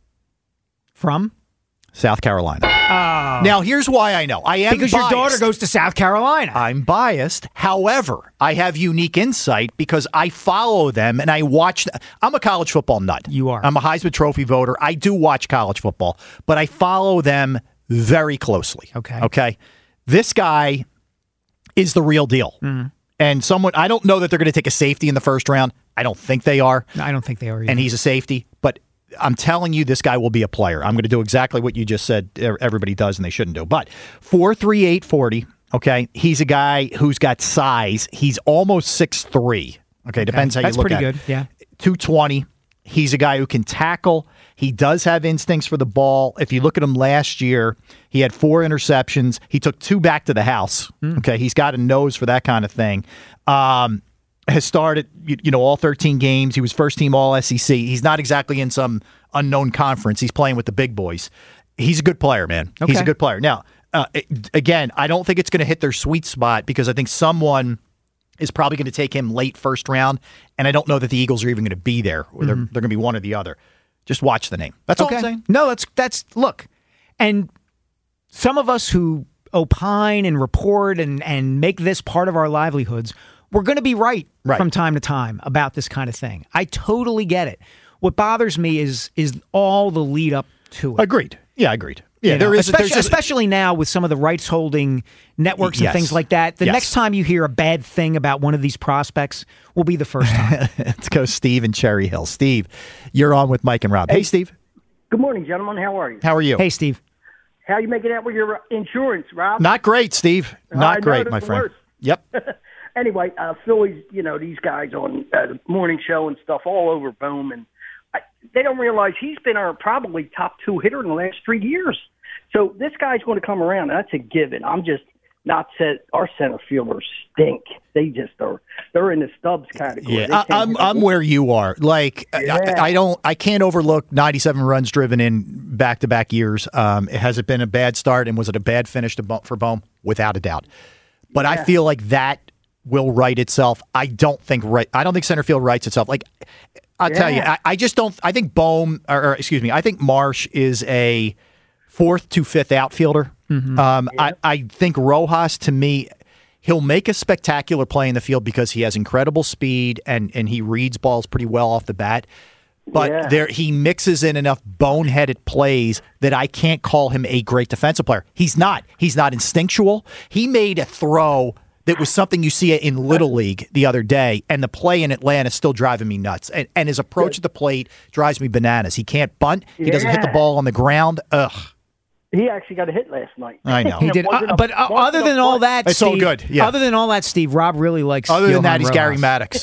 from South Carolina. Oh. Now, here's why I know. I am because biased. your daughter goes to South Carolina. I'm biased. However, I have unique insight because I follow them and I watch. I'm a college football nut. You are. I'm a Heisman Trophy voter. I do watch college football, but I follow them very closely. Okay. Okay. This guy is the real deal. Mm. And someone, I don't know that they're going to take a safety in the first round. I don't think they are. No, I don't think they are either. And he's a safety, but I'm telling you, this guy will be a player. I'm going to do exactly what you just said everybody does and they shouldn't do. But four three, eight forty, okay? He's a guy who's got size. He's almost six three. Okay, depends okay. how That's you look at it. That's pretty good, yeah. two twenty. He's a guy who can tackle. He does have instincts for the ball. If you look at him last year, he had four interceptions. He took two back to the house. Mm. Okay, he's got a nose for that kind of thing. Um, has started, you, you know, all thirteen games. He was first team All S E C. He's not exactly in some unknown conference. He's playing with the big boys. He's a good player, man. Okay. He's a good player. Now, uh, it, again, I don't think it's going to hit their sweet spot because I think someone is probably going to take him late first round, and I don't know that the Eagles are even going to be there. Or they're, Mm-hmm. they're going to be one or the other. Just watch the name. That's okay. all I'm saying. No, that's, that's, look, and some of us who opine and report and, and make this part of our livelihoods, we're going to be right, right from time to time about this kind of thing. I totally get it. What bothers me is is all the lead up to it. Agreed. Yeah, agreed. Yeah, you there know, is, especially, just, especially now with some of the rights holding networks and yes. things like that. The yes. next time you hear a bad thing about one of these prospects will be the first time. Let's go, Steve in Cherry Hill. Steve, you're on with Mike and Rob. Hey, hey Steve. Good morning, gentlemen. How are you? How are you? Hey, Steve. How you making out with your insurance, Rob? Not great, Steve. Not uh, great, no, my friend. Worst. Yep. Anyway, uh, Phillies, you know, these guys on uh, the morning show and stuff all over Boom, and I, they don't realize he's been our probably top two hitter in the last three years. So this guy's going to come around, and that's a given. I'm just not said our center fielders stink. They just are. They're in the Stubbs category. Yeah, I, I'm I'm where you are. Like yeah. I, I don't, I can't overlook ninety-seven runs driven in back to back years. Um, has it been a bad start, and was it a bad finish to Bo- for Bohm? Without a doubt. But yeah. I feel like that will right itself. I don't think right. I don't think center field rights itself. Like I'll yeah. tell you, I, I just don't. I think Bohm, or, or excuse me, I think Marsh is a fourth to fifth outfielder. Mm-hmm. Um, yeah. I, I think Rojas, to me, he'll make a spectacular play in the field because he has incredible speed and, and he reads balls pretty well off the bat. But yeah. there he mixes in enough boneheaded plays that I can't call him a great defensive player. He's not. He's not instinctual. He made a throw that was something you see in Little League the other day, and the play in Atlanta is still driving me nuts. And, and his approach to the plate drives me bananas. He can't bunt. He yeah. doesn't hit the ball on the ground. Ugh. He actually got a hit last night. I know. He did. Uh, a, but uh, other than all that, it's Steve, all good. Yeah. Other than all that, Steve, Rob really likes Other than Johan that, he's Rojas. Gary Maddox.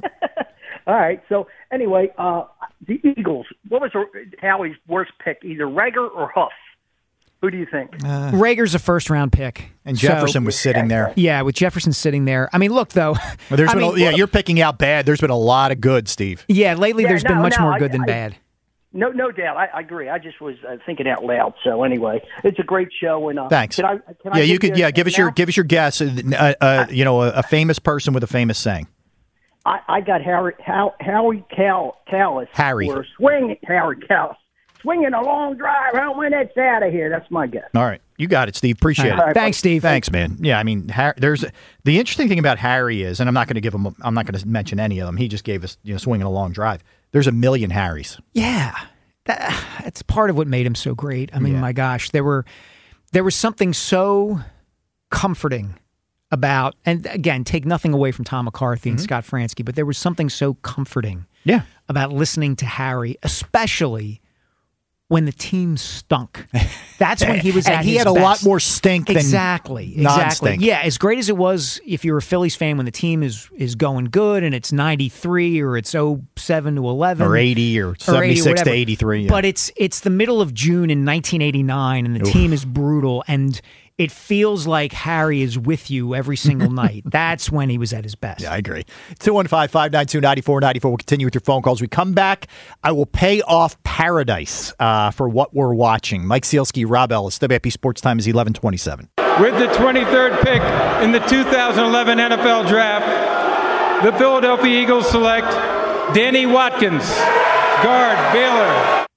All right. So, anyway, uh, the Eagles, what was Howie's worst pick, either Rager or Huff? Who do you think? Uh, Rager's a first-round pick. And Jefferson so, was sitting there. Yeah, with Jefferson sitting there. I mean, look, though. Well, there's I been mean, a, yeah, you're picking out bad. There's been a lot of good, Steve. Yeah, lately yeah, there's no, been much no, more I, good than I, bad. No, no doubt. I, I agree. I just was uh, thinking out loud. So anyway, it's a great show. And uh, thanks. Can I, can yeah, I you could. Yeah, give us now? your give us your guess. Uh, uh, you know, a, a famous person with a famous saying. I, I got Harry How, Howie Cal, Callis. Harry. Or swing Harry Callis. Swinging a long drive. How when it's out of here. That's my guess. All right. You got it, Steve. Appreciate right. it. Thanks, Steve. Thanks, man. Yeah, I mean, Harry, there's the interesting thing about Harry is, and I'm not going to give him. I'm not going to mention any of them. He just gave us, you know, swinging a long drive. There's a million Harrys. Yeah. That, that's part of what made him so great. I mean, yeah. my gosh, there were there was something so comforting about, and again, take nothing away from Tom McCarthy and mm-hmm. Scott Fransky, but there was something so comforting yeah. about listening to Harry, especially when the team stunk. That's when he was and at he his had a best. lot more stink than exactly, exactly. non-stink. Yeah, as great as it was, if you're a Phillies fan, when the team is is going good and it's ninety-three or it's oh seven to eleven or eighty or seventy-six to eighty-three. Yeah. But it's it's the middle of June in nineteen eighty-nine, and the Oof. team is brutal, and it feels like Harry is with you every single night. That's when he was at his best. Yeah, I agree. two one five, five nine two, nine four nine four. We'll continue with your phone calls. We come back. I will pay off Paradise uh, for what we're watching. Mike Sealski, Rob Ellis. W I P Sports Time is eleven twenty-seven. With the twenty-third pick in the two thousand eleven N F L Draft, the Philadelphia Eagles select Danny Watkins, guard, Baylor.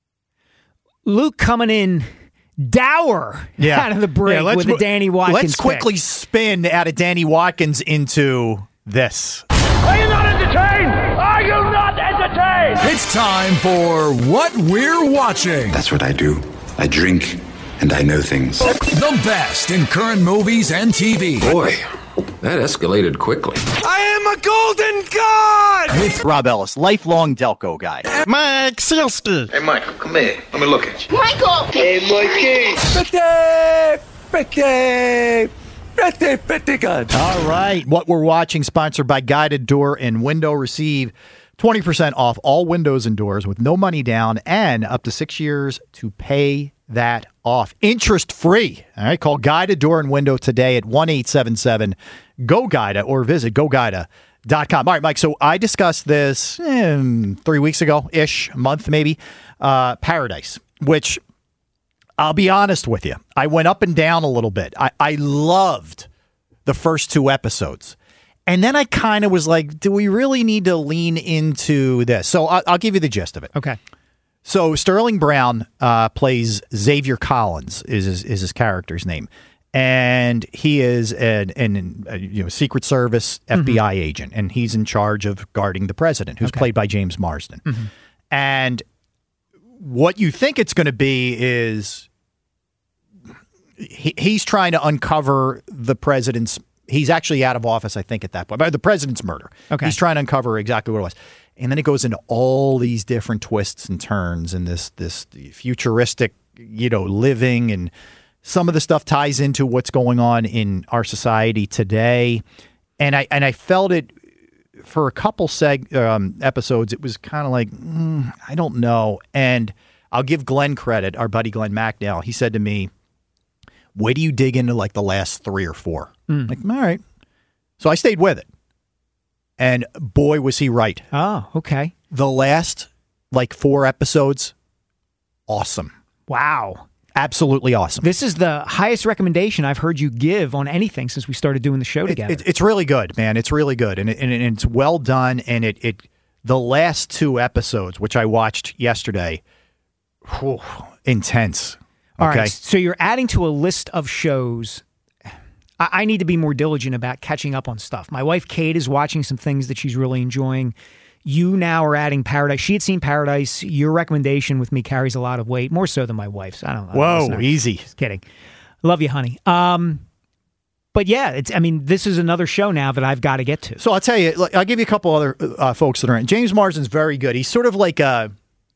Luke coming in dour yeah. out of the break yeah, with the Danny Watkins Let's quickly pick. spin out of Danny Watkins into this. Are you not entertained? Are you not entertained? It's time for What We're Watching. That's what I do. I drink and I know things. The best in current movies and T V. Boy, that escalated quickly. I am a golden god! With Rob Ellis, lifelong Delco guy. Mike Sealski. Hey, Michael, come here. Let me look at you. Michael! Hey, Mikey! Pretty, pretty, pretty, pretty good. All right. What we're watching, sponsored by Guided Door and Window. Receive twenty percent off all windows and doors with no money down and up to six years to pay that off. Interest free. All right. Call Guided Door and Window today at one eight seven seven G O G I D A or visit go guida dot com. All right, Mike. So I discussed this eh, three weeks ago ish, a month maybe. Uh, Paradise, which I'll be honest with you, I went up and down a little bit. I, I loved the first two episodes. And then I kind of was like, do we really need to lean into this? So I'll, I'll give you the gist of it. Okay. So Sterling Brown uh, plays Xavier Collins is his, is his character's name, and he is an, an a, you know Secret Service F B I mm-hmm. agent, and he's in charge of guarding the president, who's okay. played by James Marsden. Mm-hmm. And what you think it's going to be is he, he's trying to uncover the president's. He's actually out of office, I think, at that point. But the president's murder. Okay. He's trying to uncover exactly what it was. And then it goes into all these different twists and turns and this this futuristic, you know, living. And some of the stuff ties into what's going on in our society today. And I and I felt it for a couple seg um, episodes. It was kind of like, mm, I don't know. And I'll give Glenn credit, our buddy Glenn McNeil. He said to me, wait do you dig into like the last three or four? Mm. Like, all right. So I stayed with it. And boy, was he right. Oh, okay. The last like four episodes, awesome. Wow. Absolutely awesome. This is the highest recommendation I've heard you give on anything since we started doing the show together. It, it, it's really good, man. It's really good. And, it, and, it, and it's well done. And it, it the last two episodes, which I watched yesterday, whew, intense. All okay. right, so you're adding to a list of shows. I, I need to be more diligent about catching up on stuff. My wife, Kate, is watching some things that she's really enjoying. You now are adding Paradise. She had seen Paradise. Your recommendation with me carries a lot of weight, more so than my wife's. I don't know. Whoa, easy. Just kidding. Love you, honey. Um, but yeah, it's. I mean, this is another show now that I've got to get to. So I'll tell you, I'll give you a couple other uh, folks that are in. James Marsden's very good. He's sort of like a...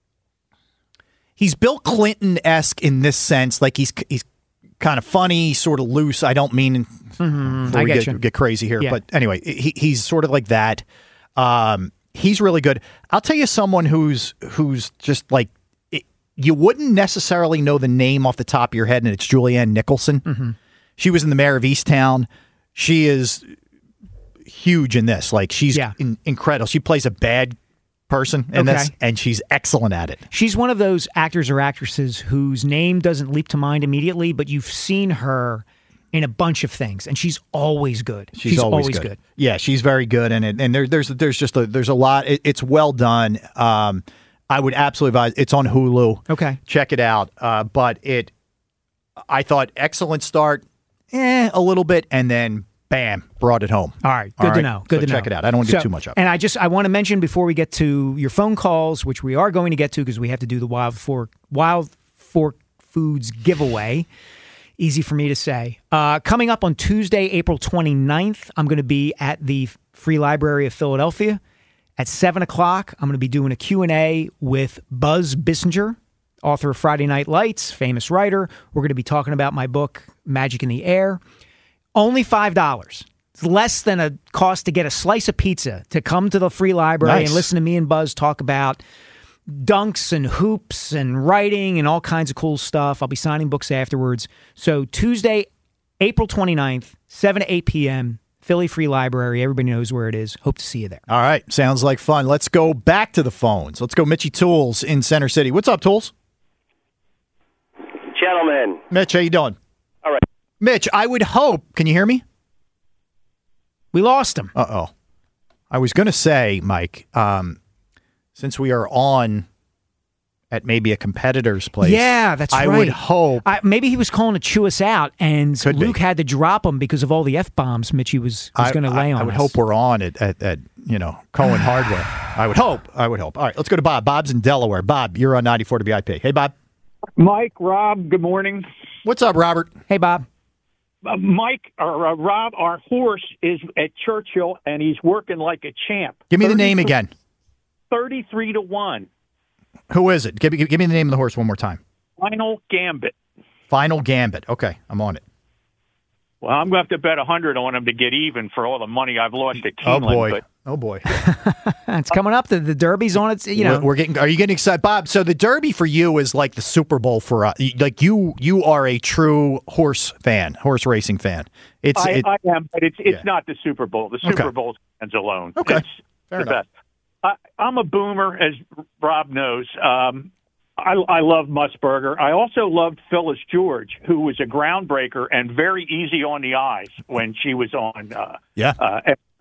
He's Bill Clinton-esque in this sense. Like he's he's kind of funny, sort of loose. I don't mean mm-hmm. I get, get, you. get crazy here. Yeah. But anyway, he, he's sort of like that. Um, he's really good. I'll tell you someone who's who's just like, it, you wouldn't necessarily know the name off the top of your head, and it's Julianne Nicholson. Mm-hmm. She was in The Mayor of Easttown. She is huge in this. Like she's yeah. in, incredible. She plays a bad person in okay. this, and she's excellent at it. She's one of those actors or actresses whose name doesn't leap to mind immediately, but you've seen her in a bunch of things, and she's always good. She's, she's always, always good. good. Yeah, she's very good in it, and there, there's there's just a, there's a lot. It, it's well done. Um, I would absolutely advise. It's on Hulu. Okay, check it out. Uh, but it, I thought excellent start, eh, a little bit, and then. Bam, brought it home. All right, good All to right? know. Good so to know. check it out. I don't want to so, do too much up. And I just I want to mention before we get to your phone calls, which we are going to get to because we have to do the Wild Fork Wild Fork Foods giveaway. Easy for me to say. Uh, coming up on Tuesday, April twenty-ninth, I'm going to be at the Free Library of Philadelphia at seven o'clock. I'm going to be doing a Q and A with Buzz Bissinger, author of Friday Night Lights, famous writer. We're going to be talking about my book, Magic in the Air. Only five dollars. It's less than a cost to get a slice of pizza to come to the Free Library nice. and listen to me and Buzz talk about dunks and hoops and writing and all kinds of cool stuff. I'll be signing books afterwards. So Tuesday, April twenty-ninth, seven to eight p.m., Philly Free Library. Everybody knows where it is. Hope to see you there. All right. Sounds like fun. Let's go back to the phones. Let's go Mitchie Tools in Center City. What's up, Tools? Gentlemen. Mitch, how you doing? All right. Mitch, I would hope. Can you hear me? We lost him. Uh-oh. I was going to say, Mike, um, since we are on at maybe a competitor's place. Yeah, that's I right. I would hope. I, maybe he was calling to chew us out, and Could Luke be. had to drop him because of all the F-bombs Mitchie was, was going to lay I, on I would us. hope we're on at, at, at you know, Cohen Hardware. I would hope. I would hope. All right, let's go to Bob. Bob's in Delaware. Bob, you're on ninety-four W I P. Hey, Bob. Mike, Rob, good morning. What's up, Robert? Hey, Bob. Uh, Mike, or uh, Rob, our horse is at Churchill, and he's working like a champ. Give me the name again. thirty-three to one. Who is it? Give me, give me the name of the horse one more time. Final Gambit. Final Gambit. Okay, I'm on it. Well, I'm going to have to bet one hundred on him to get even for all the money I've lost at Oh, Keeneland. boy. But Oh, boy. It's coming up. The, the Derby's on its, you know. We're, we're getting. Are you getting excited, Bob? So the Derby for you is like the Super Bowl for us. Like you, you are a true horse fan, horse racing fan. It's. I, it, I am, but it's it's yeah. not the Super Bowl. The Super Okay. Bowl stands alone. Okay. It's Fair the enough. best. I, I'm a boomer, as Rob knows. Um, I, I love Musburger. I also loved Phyllis George, who was a groundbreaker and very easy on the eyes when she was on uh, Yeah. uh,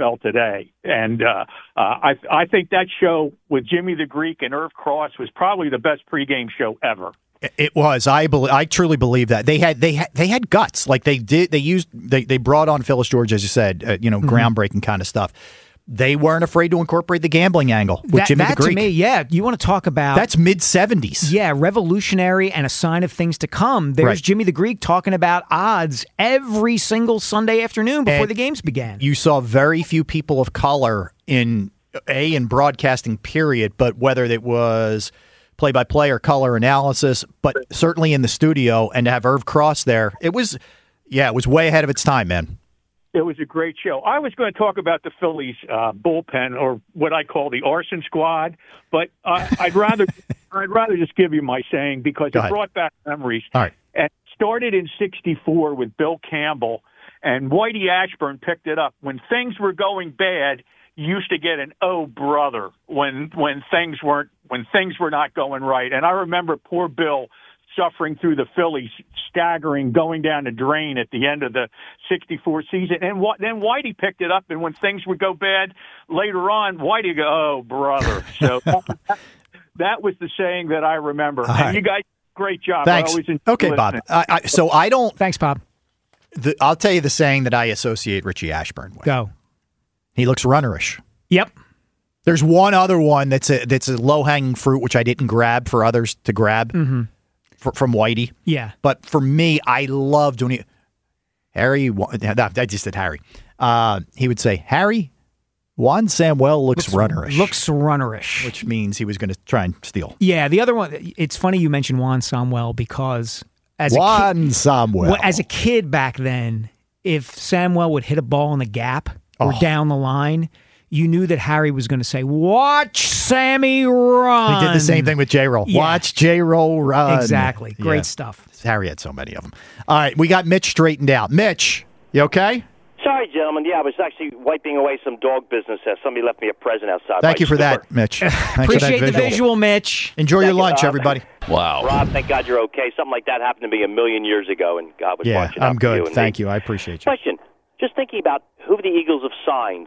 L today. And uh, uh, I, I think that show with Jimmy the Greek and Irv Cross was probably the best pregame show ever. It was. I believe. I truly believe that they had. They had. They had guts. Like they did. They used. They. They brought on Phyllis George, as you said. Uh, you know, Mm-hmm. groundbreaking kind of stuff. They weren't afraid to incorporate the gambling angle with That, Jimmy that the Greek. to me, yeah. You want to talk about That's mid seventies. Yeah, revolutionary and a sign of things to come. There's Right. Jimmy the Greek talking about odds every single Sunday afternoon before And the games began. You saw very few people of color in a in broadcasting period, but whether it was play-by-play or color analysis, but certainly in the studio, and to have Irv Cross there, it was, yeah, it was way ahead of its time, man. It was a great show. I was going to talk about the Phillies uh, bullpen, or what I call the arson squad, but uh, I'd rather I'd rather just give you my saying because Go it ahead. brought back memories. All right. And it started in sixty-four with Bill Campbell, and Whitey Ashburn picked it up. When things were going bad, you used to get an "oh brother" when when things weren't when things were not going right. And I remember poor Bill suffering through the Phillies, staggering, going down the drain at the end of the sixty-four season. And what, then Whitey picked it up, and when things would go bad later on, Whitey go, "Oh, brother." So that, that was the saying that I remember. All and right. you guys, great job. Thanks. I always enjoy Okay, Bob. listening. I, I, so I don't. Thanks, Bob. The, I'll tell you the saying that I associate Richie Ashburn with. Go. He looks runnerish. Yep. There's one other one that's a that's a low hanging fruit, which I didn't grab for others to grab. Mm-hmm. fr- From Whitey. Yeah. But for me, I loved when he, Harry, Wa- I just did Harry. Uh, he would say, Harry, Juan Samuel looks, runnerish. Looks runnerish. Which means he was going to try and steal. Yeah, the other one, it's funny you mentioned Juan Samuel because as a Juan kid, Samuel. well, as a kid back then, if Samuel would hit a ball in the gap or Oh. down the line, you knew that Harry was going to say, "Watch Sammy run." He did the same thing with J-Roll. Yeah. Watch J-Roll run. Exactly. Great Yeah. stuff. Harry had so many of them. All right, we got Mitch straightened out. Mitch, you okay? Sorry, gentlemen. Yeah, I was actually wiping away some dog business as somebody left me a present outside. Thank my you for store. that, Mitch. Thanks for that Appreciate the visual, Mitch. Enjoy your Thank you, lunch, uh, everybody. Wow. Rob, thank God you're okay. Something like that happened to me a million years ago, and God was Yeah, watching out I'm for you good. and Thank me. you. I appreciate you. Question. Just thinking about who the Eagles have signed.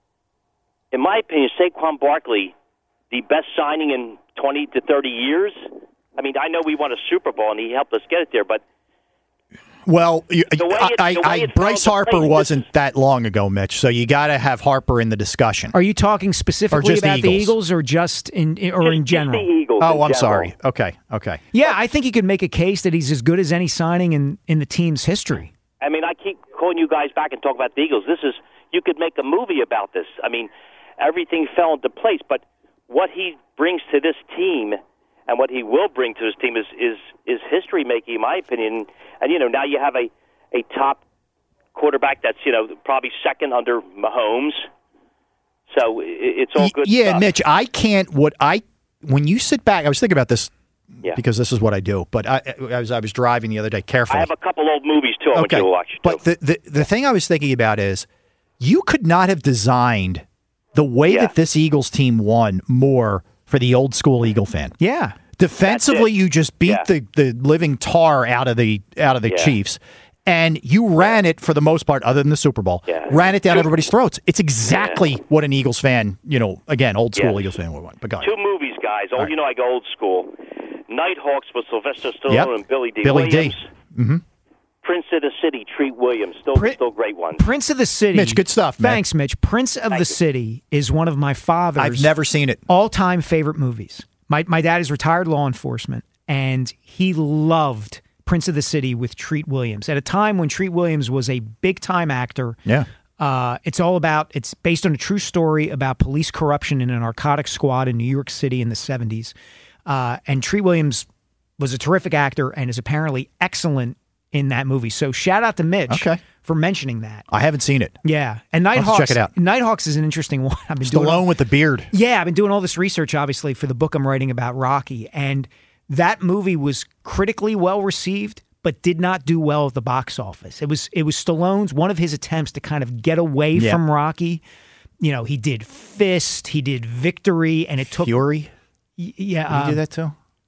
In my opinion, Saquon Barkley, the best signing in twenty to thirty years. I mean, I know we won a Super Bowl, and he helped us get it there, but Well, you, The way it- I, the way I, it Bryce fell into Harper place, this- wasn't that long ago, Mitch. So you got to have Harper in the discussion. Are you talking specifically just the about the Eagles? Eagles or just in or in general? Oh, I'm sorry. Okay, okay. Yeah, I think you could make a case that he's as good as any signing in, in the team's history. I mean, I keep calling you guys back and talk about the Eagles. This is you could make a movie about this. I mean, everything fell into place, but what he brings to this team and what he will bring to his team is is is history making, in my opinion. And you know, now you have a a top quarterback that's you know probably second under Mahomes. So i- it's all good. Yeah, stuff. Mitch, I can't. What I when you sit back, I was thinking about this Yeah. because this is what I do. But I, as I was driving the other day, carefully. I have a couple old movies too. I want you to watch. But the, the the thing I was thinking about is you could not have designed the way that this Eagles team won more for the old school Eagle fan. Yeah. Defensively, That's it. you just beat Yeah. the, the living tar out of the out of the Yeah. Chiefs. And you ran it for the most part, other than the Super Bowl, Yeah. ran it down everybody's throats. It's exactly what an Eagles fan, you know, again, old school Yes. Eagles fan would want. But go ahead. Two movies, guys. Oh, you know I go old school. Nighthawks with Sylvester Stallone Yep. and Billy D. Billy Williams. D. Mm-hmm. Prince of the City, Treat Williams. Still, still great ones. Prince of the City. Mitch, good stuff, man. Thanks, Mitch. Prince of the City is one of my father's I've never seen it. all-time favorite movies. My my dad is retired law enforcement, and he loved Prince of the City with Treat Williams at a time when Treat Williams was a big-time actor. Yeah. Uh, it's all about, it's based on a true story about police corruption in a narcotics squad in New York City in the seventies. Uh, and Treat Williams was a terrific actor and is apparently excellent in that movie. So shout out to Mitch Okay. for mentioning that. I haven't seen it. Yeah. And I'll have to Nighthawks, check it out. Nighthawks is an interesting one. I've been doing Stallone with the beard. yeah, I've been doing all this research, obviously, for the book I'm writing about Rocky. And that movie was critically well received, but did not do well at the box office. It was it was Stallone's, one of his attempts to kind of get away Yeah. from Rocky. You know, he did Fist, he did Victory, and it took... Fury? Y- Yeah. Did he do um, that too?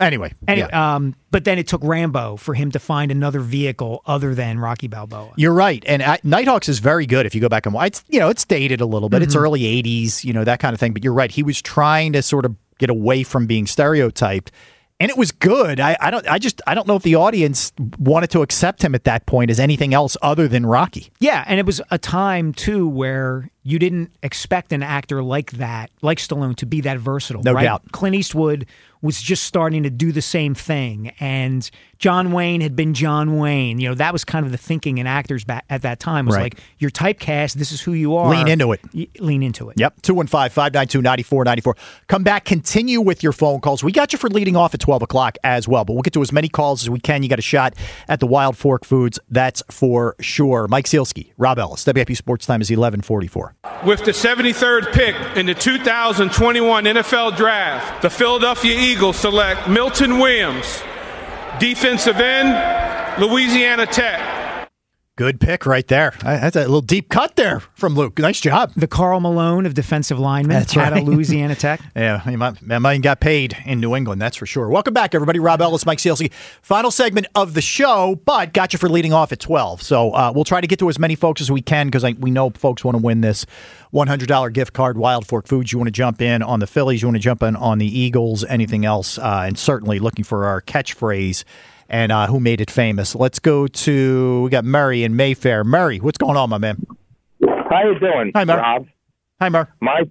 Anyway, Anyway, yeah. um, but then it took Rambo for him to find another vehicle other than Rocky Balboa. You're right, and uh, Nighthawks is very good. If you go back and watch, it's, you know, it's dated a little bit. It's Mhm. early eighties, you know, that kind of thing. But you're right. He was trying to sort of get away from being stereotyped, and it was good. I, I don't. I just. I don't know if the audience wanted to accept him at that point as anything else other than Rocky. Yeah, and it was a time too where you didn't expect an actor like that, like Stallone, to be that versatile. No right? doubt. Clint Eastwood was just starting to do the same thing, and John Wayne had been John Wayne. You know, that was kind of the thinking in actors back at that time was Right. like, you're typecast, this is who you are. Lean into it. Y- lean into it. Yep. two one five, five nine two, nine four nine four. Come back, continue with your phone calls. We got you for leading off at twelve o'clock as well, but we'll get to as many calls as we can. You got a shot at the Wild Fork Foods, that's for sure. Mike Sealski, Rob Ellis, W I P Sports Time is eleven forty-four. With the seventy-third pick in the two thousand twenty-one N F L Draft, the Philadelphia Eagles select Milton Williams, defensive end, Louisiana Tech. Good pick right there. Uh, That's a little deep cut there from Luke. Nice job. The Karl Malone of defensive linemen That's out right. of Louisiana Tech. Yeah, he might, that might got paid in New England, that's for sure. Welcome back, everybody. Rob Ellis, Mike Sealski. Final segment of the show, but got you for leading off at twelve. So uh, we'll try to get to as many folks as we can because we know folks want to win this one hundred dollars gift card, Wild Fork Foods. You want to jump in on the Phillies, you want to jump in on the Eagles, anything else, uh, and certainly looking for our catchphrase and uh, who made it famous. Let's go to, we got Murray in Mayfair. Murray, what's going on, my man? How you doing, Hi, Mur. Rob? Hi, Mur. Mike,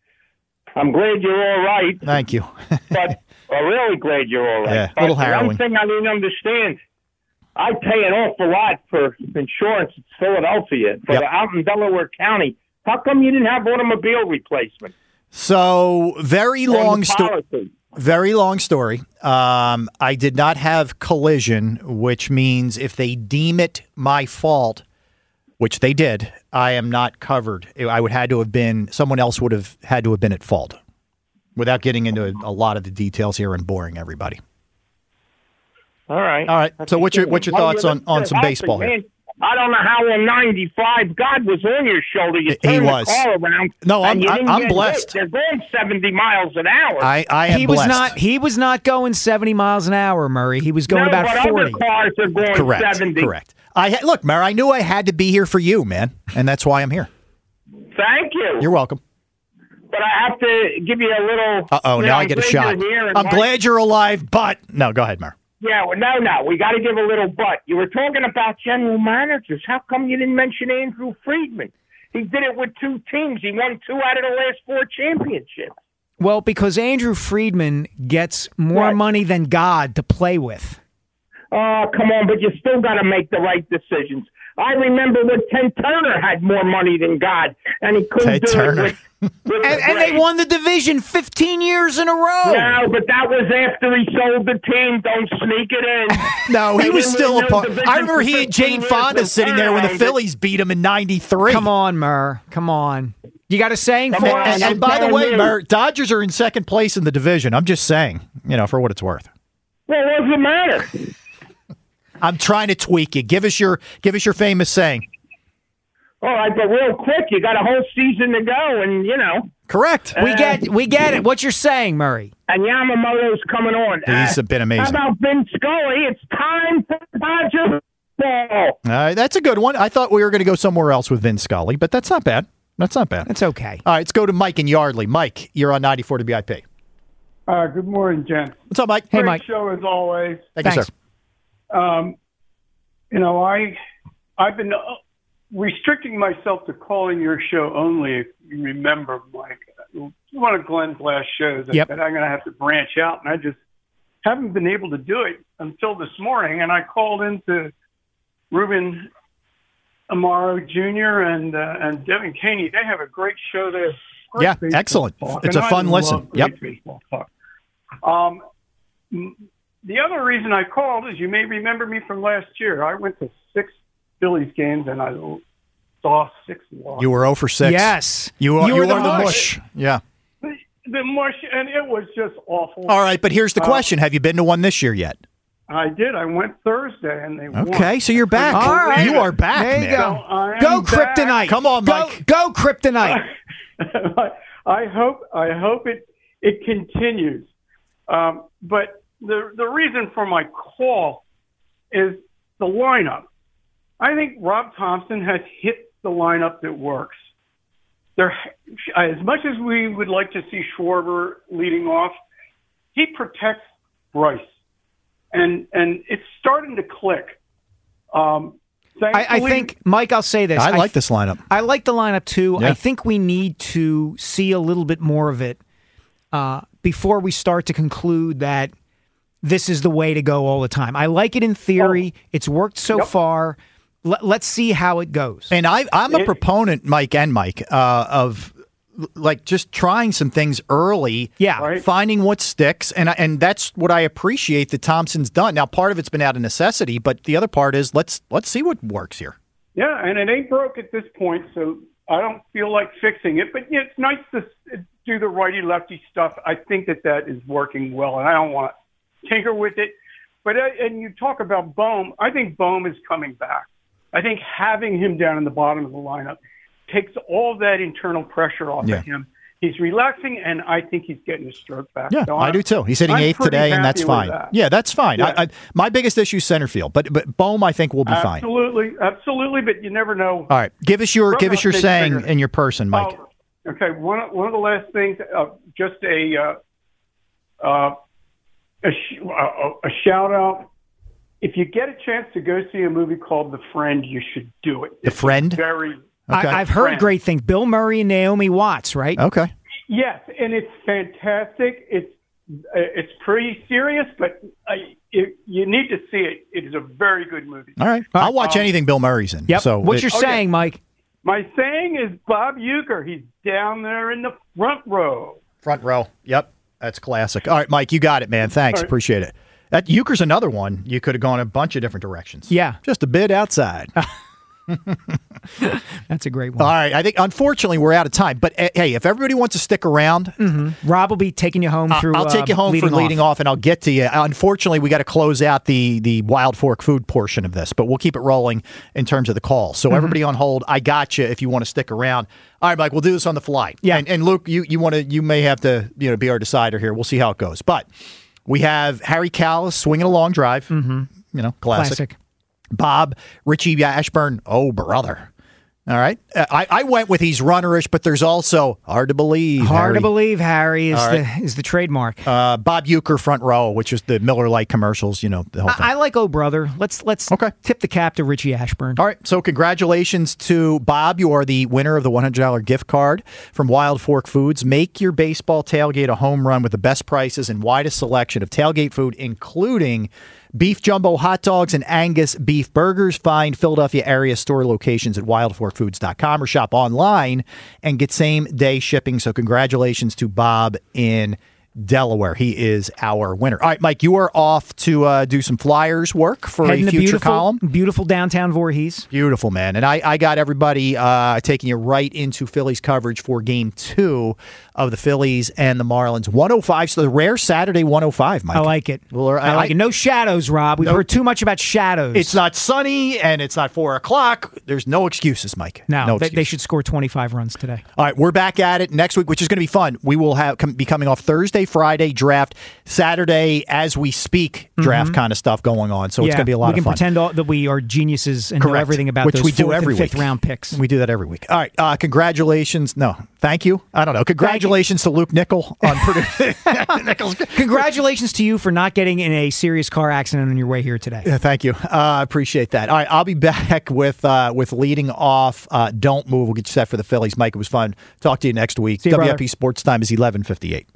I'm glad you're all right, Thank you. but I'm really glad you're all right. Yeah, a But little the harrowing. One thing I didn't understand, I pay an awful lot for insurance in Philadelphia, for Yep. the, out in Delaware County. How come you didn't have automobile replacement? So, very On the long story. policy? Very long story. Um, I did not have collision, which means if they deem it my fault, which they did, I am not covered. I would had to have been someone else would have had to have been at fault. Without getting into a, a lot of the details here and boring everybody. All right. All right. So, what's your what's your Well, thoughts you're on, on some actually, baseball here? man, I don't know how on ninety-five God was on your shoulder. You He turned was. the car around. No, I'm- and you I'm- didn't I'm get blessed. hit. They're going seventy miles an hour. I, I am he was blessed. not. He was not going seventy miles an hour, Murray. He was going no, about but forty. other cars are going Correct. seventy. Correct. I ha- look, Mary. I knew I had to be here for you, man, and that's why I'm here. Thank you. You're welcome. But I have to give you a little. Uh oh, you now know, I get a I'm shot. glad you're here and I'm like- glad you're alive, but no, go ahead, Mary. Yeah, well, no, no. We got to give a little but. You were talking about general managers. How come you didn't mention Andrew Friedman? He did it with two teams. He won two out of the last four championships. Well, because Andrew Friedman gets more Right. money than God to play with. Oh, come on, but you still got to make the right decisions. I remember when Ted Turner had more money than God, and he couldn't Ted do Turner. it with, with And, the and they Braves. won the division fifteen years in a row. No, but that was after he sold the team. Don't sneak it in. No, he They was didn't still win a no part. division I remember for he and Jane fifteen years Fonda with sitting there when the turnaround. Phillies beat him in ninety-three. Come on, Murr. Come on. You got a saying Come for on, us? And, I'm and by the telling way, you. Mur, Dodgers are in second place in the division. I'm just saying, you know, for what it's worth. Well, what does it matter? I'm trying to tweak you. Give us your give us your famous saying. All right, but real quick, you got a whole season to go, and you know. Correct. We get we get it. What you're saying, Murray? And Yamamoto's coming on. He's Uh, been amazing. How about Ben Scully? It's time for Dodger ball. All right, that's a good one. I thought we were going to go somewhere else with Vin Scully, but that's not bad. That's not bad. It's okay. All right, let's go to Mike in Yardley. Mike, you're on ninety-four W I P. Uh, good morning, gents. What's up, Mike? Great Mike. show as always. Thank you, Thanks. sir. Um, you know, I I've been uh, restricting myself to calling your show only. If you remember, Mike, one of Glenn's last shows, I Yep. said I'm going to have to branch out, and I just haven't been able to do it until this morning. And I called into Ruben Amaro Junior and uh, and Devin Caney. They have a great show there. Great Yeah, baseball excellent. talk, It's and a I fun love listen. great Yep. baseball talk. Um, m- the other reason I called is you may remember me from last year. I went to six Phillies games and I saw six losses. You were zero for six. Yes. You are, You you were the are the mush. mush. Yeah. The mush, and it was just awful. All right, but here's the Uh, question. Have you been to one this year yet? I did. I went Thursday, and they won. Okay, so you're back. All right. You are back, There you man. go. So I am Go back. Kryptonite. Come on, Go, Mike. go Kryptonite. I, I hope I hope it it continues. Um, but the the reason for my call is the lineup. I think Rob Thompson has hit the lineup that works. There, as much as we would like to see Schwarber leading off, he protects Bryce, and and it's starting to click. Um, I, I think, Mike, I'll say this. I like th- this lineup. I like the lineup, too. Yeah. I think we need to see a little bit more of it uh, before we start to conclude that this is the way to go all the time. I like it in theory. Oh. It's worked so yep. far. L- let's see how it goes. And I, I'm a it, proponent, Mike and Mike, uh, of like just trying some things early, yeah, right. finding what sticks, and and that's what I appreciate that Thompson's done. Now, part of it's been out of necessity, but the other part is let's let's see what works here. Yeah, and it ain't broke at this point, so I don't feel like fixing it. But yeah, it's nice to do the righty-lefty stuff. I think that that is working well, and I don't want to tinker with it. But uh, and you talk about Bohm. I think Bohm is coming back. I think having him down in the bottom of the lineup takes all that internal pressure off yeah. of him. He's relaxing, and I think he's getting his stroke back. Yeah, so I do too. He's hitting I'm eighth today, and that's fine. That. Yeah, that's fine. Yeah. I, I, my biggest issue is center field, but but Bohm, I think, will be fine. Absolutely, absolutely, but you never know. All right, give us your give us your saying and your person, Mike. Oh, okay, one of, one of the last things, uh, just a uh, uh, a, sh- a, a shout out. If you get a chance to go see a movie called The Friend, you should do it. The It's Friend? Very. Okay. I, I've heard Friend. great things. Bill Murray and Naomi Watts, right? Okay. Yes, and it's fantastic. It's uh, it's pretty serious, but uh, it, you need to see it. It is a very good movie. All right, I'll watch Um, anything Bill Murray's in. Yep. So What's it- your saying, Mike? My saying is Bob Uecker. He's down there in the front row. Front row. Yep, that's classic. All right, Mike, you got it, man. Thanks, All right. appreciate it. That Euchre's another one. You could have gone a bunch of different directions. Yeah. Just a bit outside. That's a great one. All right. I think, unfortunately, we're out of time. But, uh, hey, if everybody wants to stick around, mm-hmm. Rob will be taking you home through I'll take you home uh, for leading off. off, and I'll get to you. Unfortunately, we got to close out the, the Wild Fork food portion of this, but we'll keep it rolling in terms of the call. So, mm-hmm. everybody on hold, I got you if you want to stick around. All right, Mike, we'll do this on the fly. Yeah. And, and Luke, you, you want to, you may have to, you know, be our decider here. We'll see how it goes. But we have Harry Callis swinging a long drive. Mm-hmm. You know, classic. Classic. Bob, Richie Ashburn, oh, brother. All right. Uh, I, I went with he's runnerish, but there's also hard to believe. Hard Harry. to believe, Harry, is, All right. the, is the trademark. Uh, Bob Uecker, front row, which is the Miller Lite commercials, you know, the whole thing. I, I like Oh Brother. Let's let's okay. tip the cap to Richie Ashburn. All right. So congratulations to Bob. You are the winner of the one hundred dollars gift card from Wild Fork Foods. Make your baseball tailgate a home run with the best prices and widest selection of tailgate food, including beef jumbo hot dogs and Angus beef burgers. Find Philadelphia area store locations at wild fork foods dot com or shop online and get same day shipping. So congratulations to Bob in Delaware. He is our winner. All right, Mike, you are off to uh, do some Flyers work for Heading a to future beautiful, column. Beautiful downtown Voorhees. Beautiful, man. And I, I got everybody uh, taking you right into Phillies coverage for game two of the Phillies and the Marlins. one oh five, so the rare Saturday one oh five, Mike. I like it. Well, I, I like I, it. No shadows, Rob. We've no, heard too much about shadows. It's not sunny, and it's not four o'clock. There's no excuses, Mike. No, no they, excuses. they should score twenty-five runs today. All right, we're back at it next week, which is going to be fun. We will have come, be coming off Thursday, Friday, draft, Saturday, as we speak, draft Mhm. kind of stuff going on. So yeah, it's going to be a lot we of fun. We can pretend all, that we are geniuses and Correct. know everything about which those we do fourth every and fifth week. round picks. We do that every week. All right, uh, congratulations. No, thank you. I don't know. Congratulations to Luke Nickel on producing. Congratulations to you for not getting in a serious car accident on your way here today. Yeah, thank you. I uh, appreciate that. All right, I'll be back with uh, with leading off. Uh, Don't move. We'll get you set for the Phillies. Mike, it was fun. Talk to you next week. See you, W F P brother. Sports Time is eleven fifty-eight.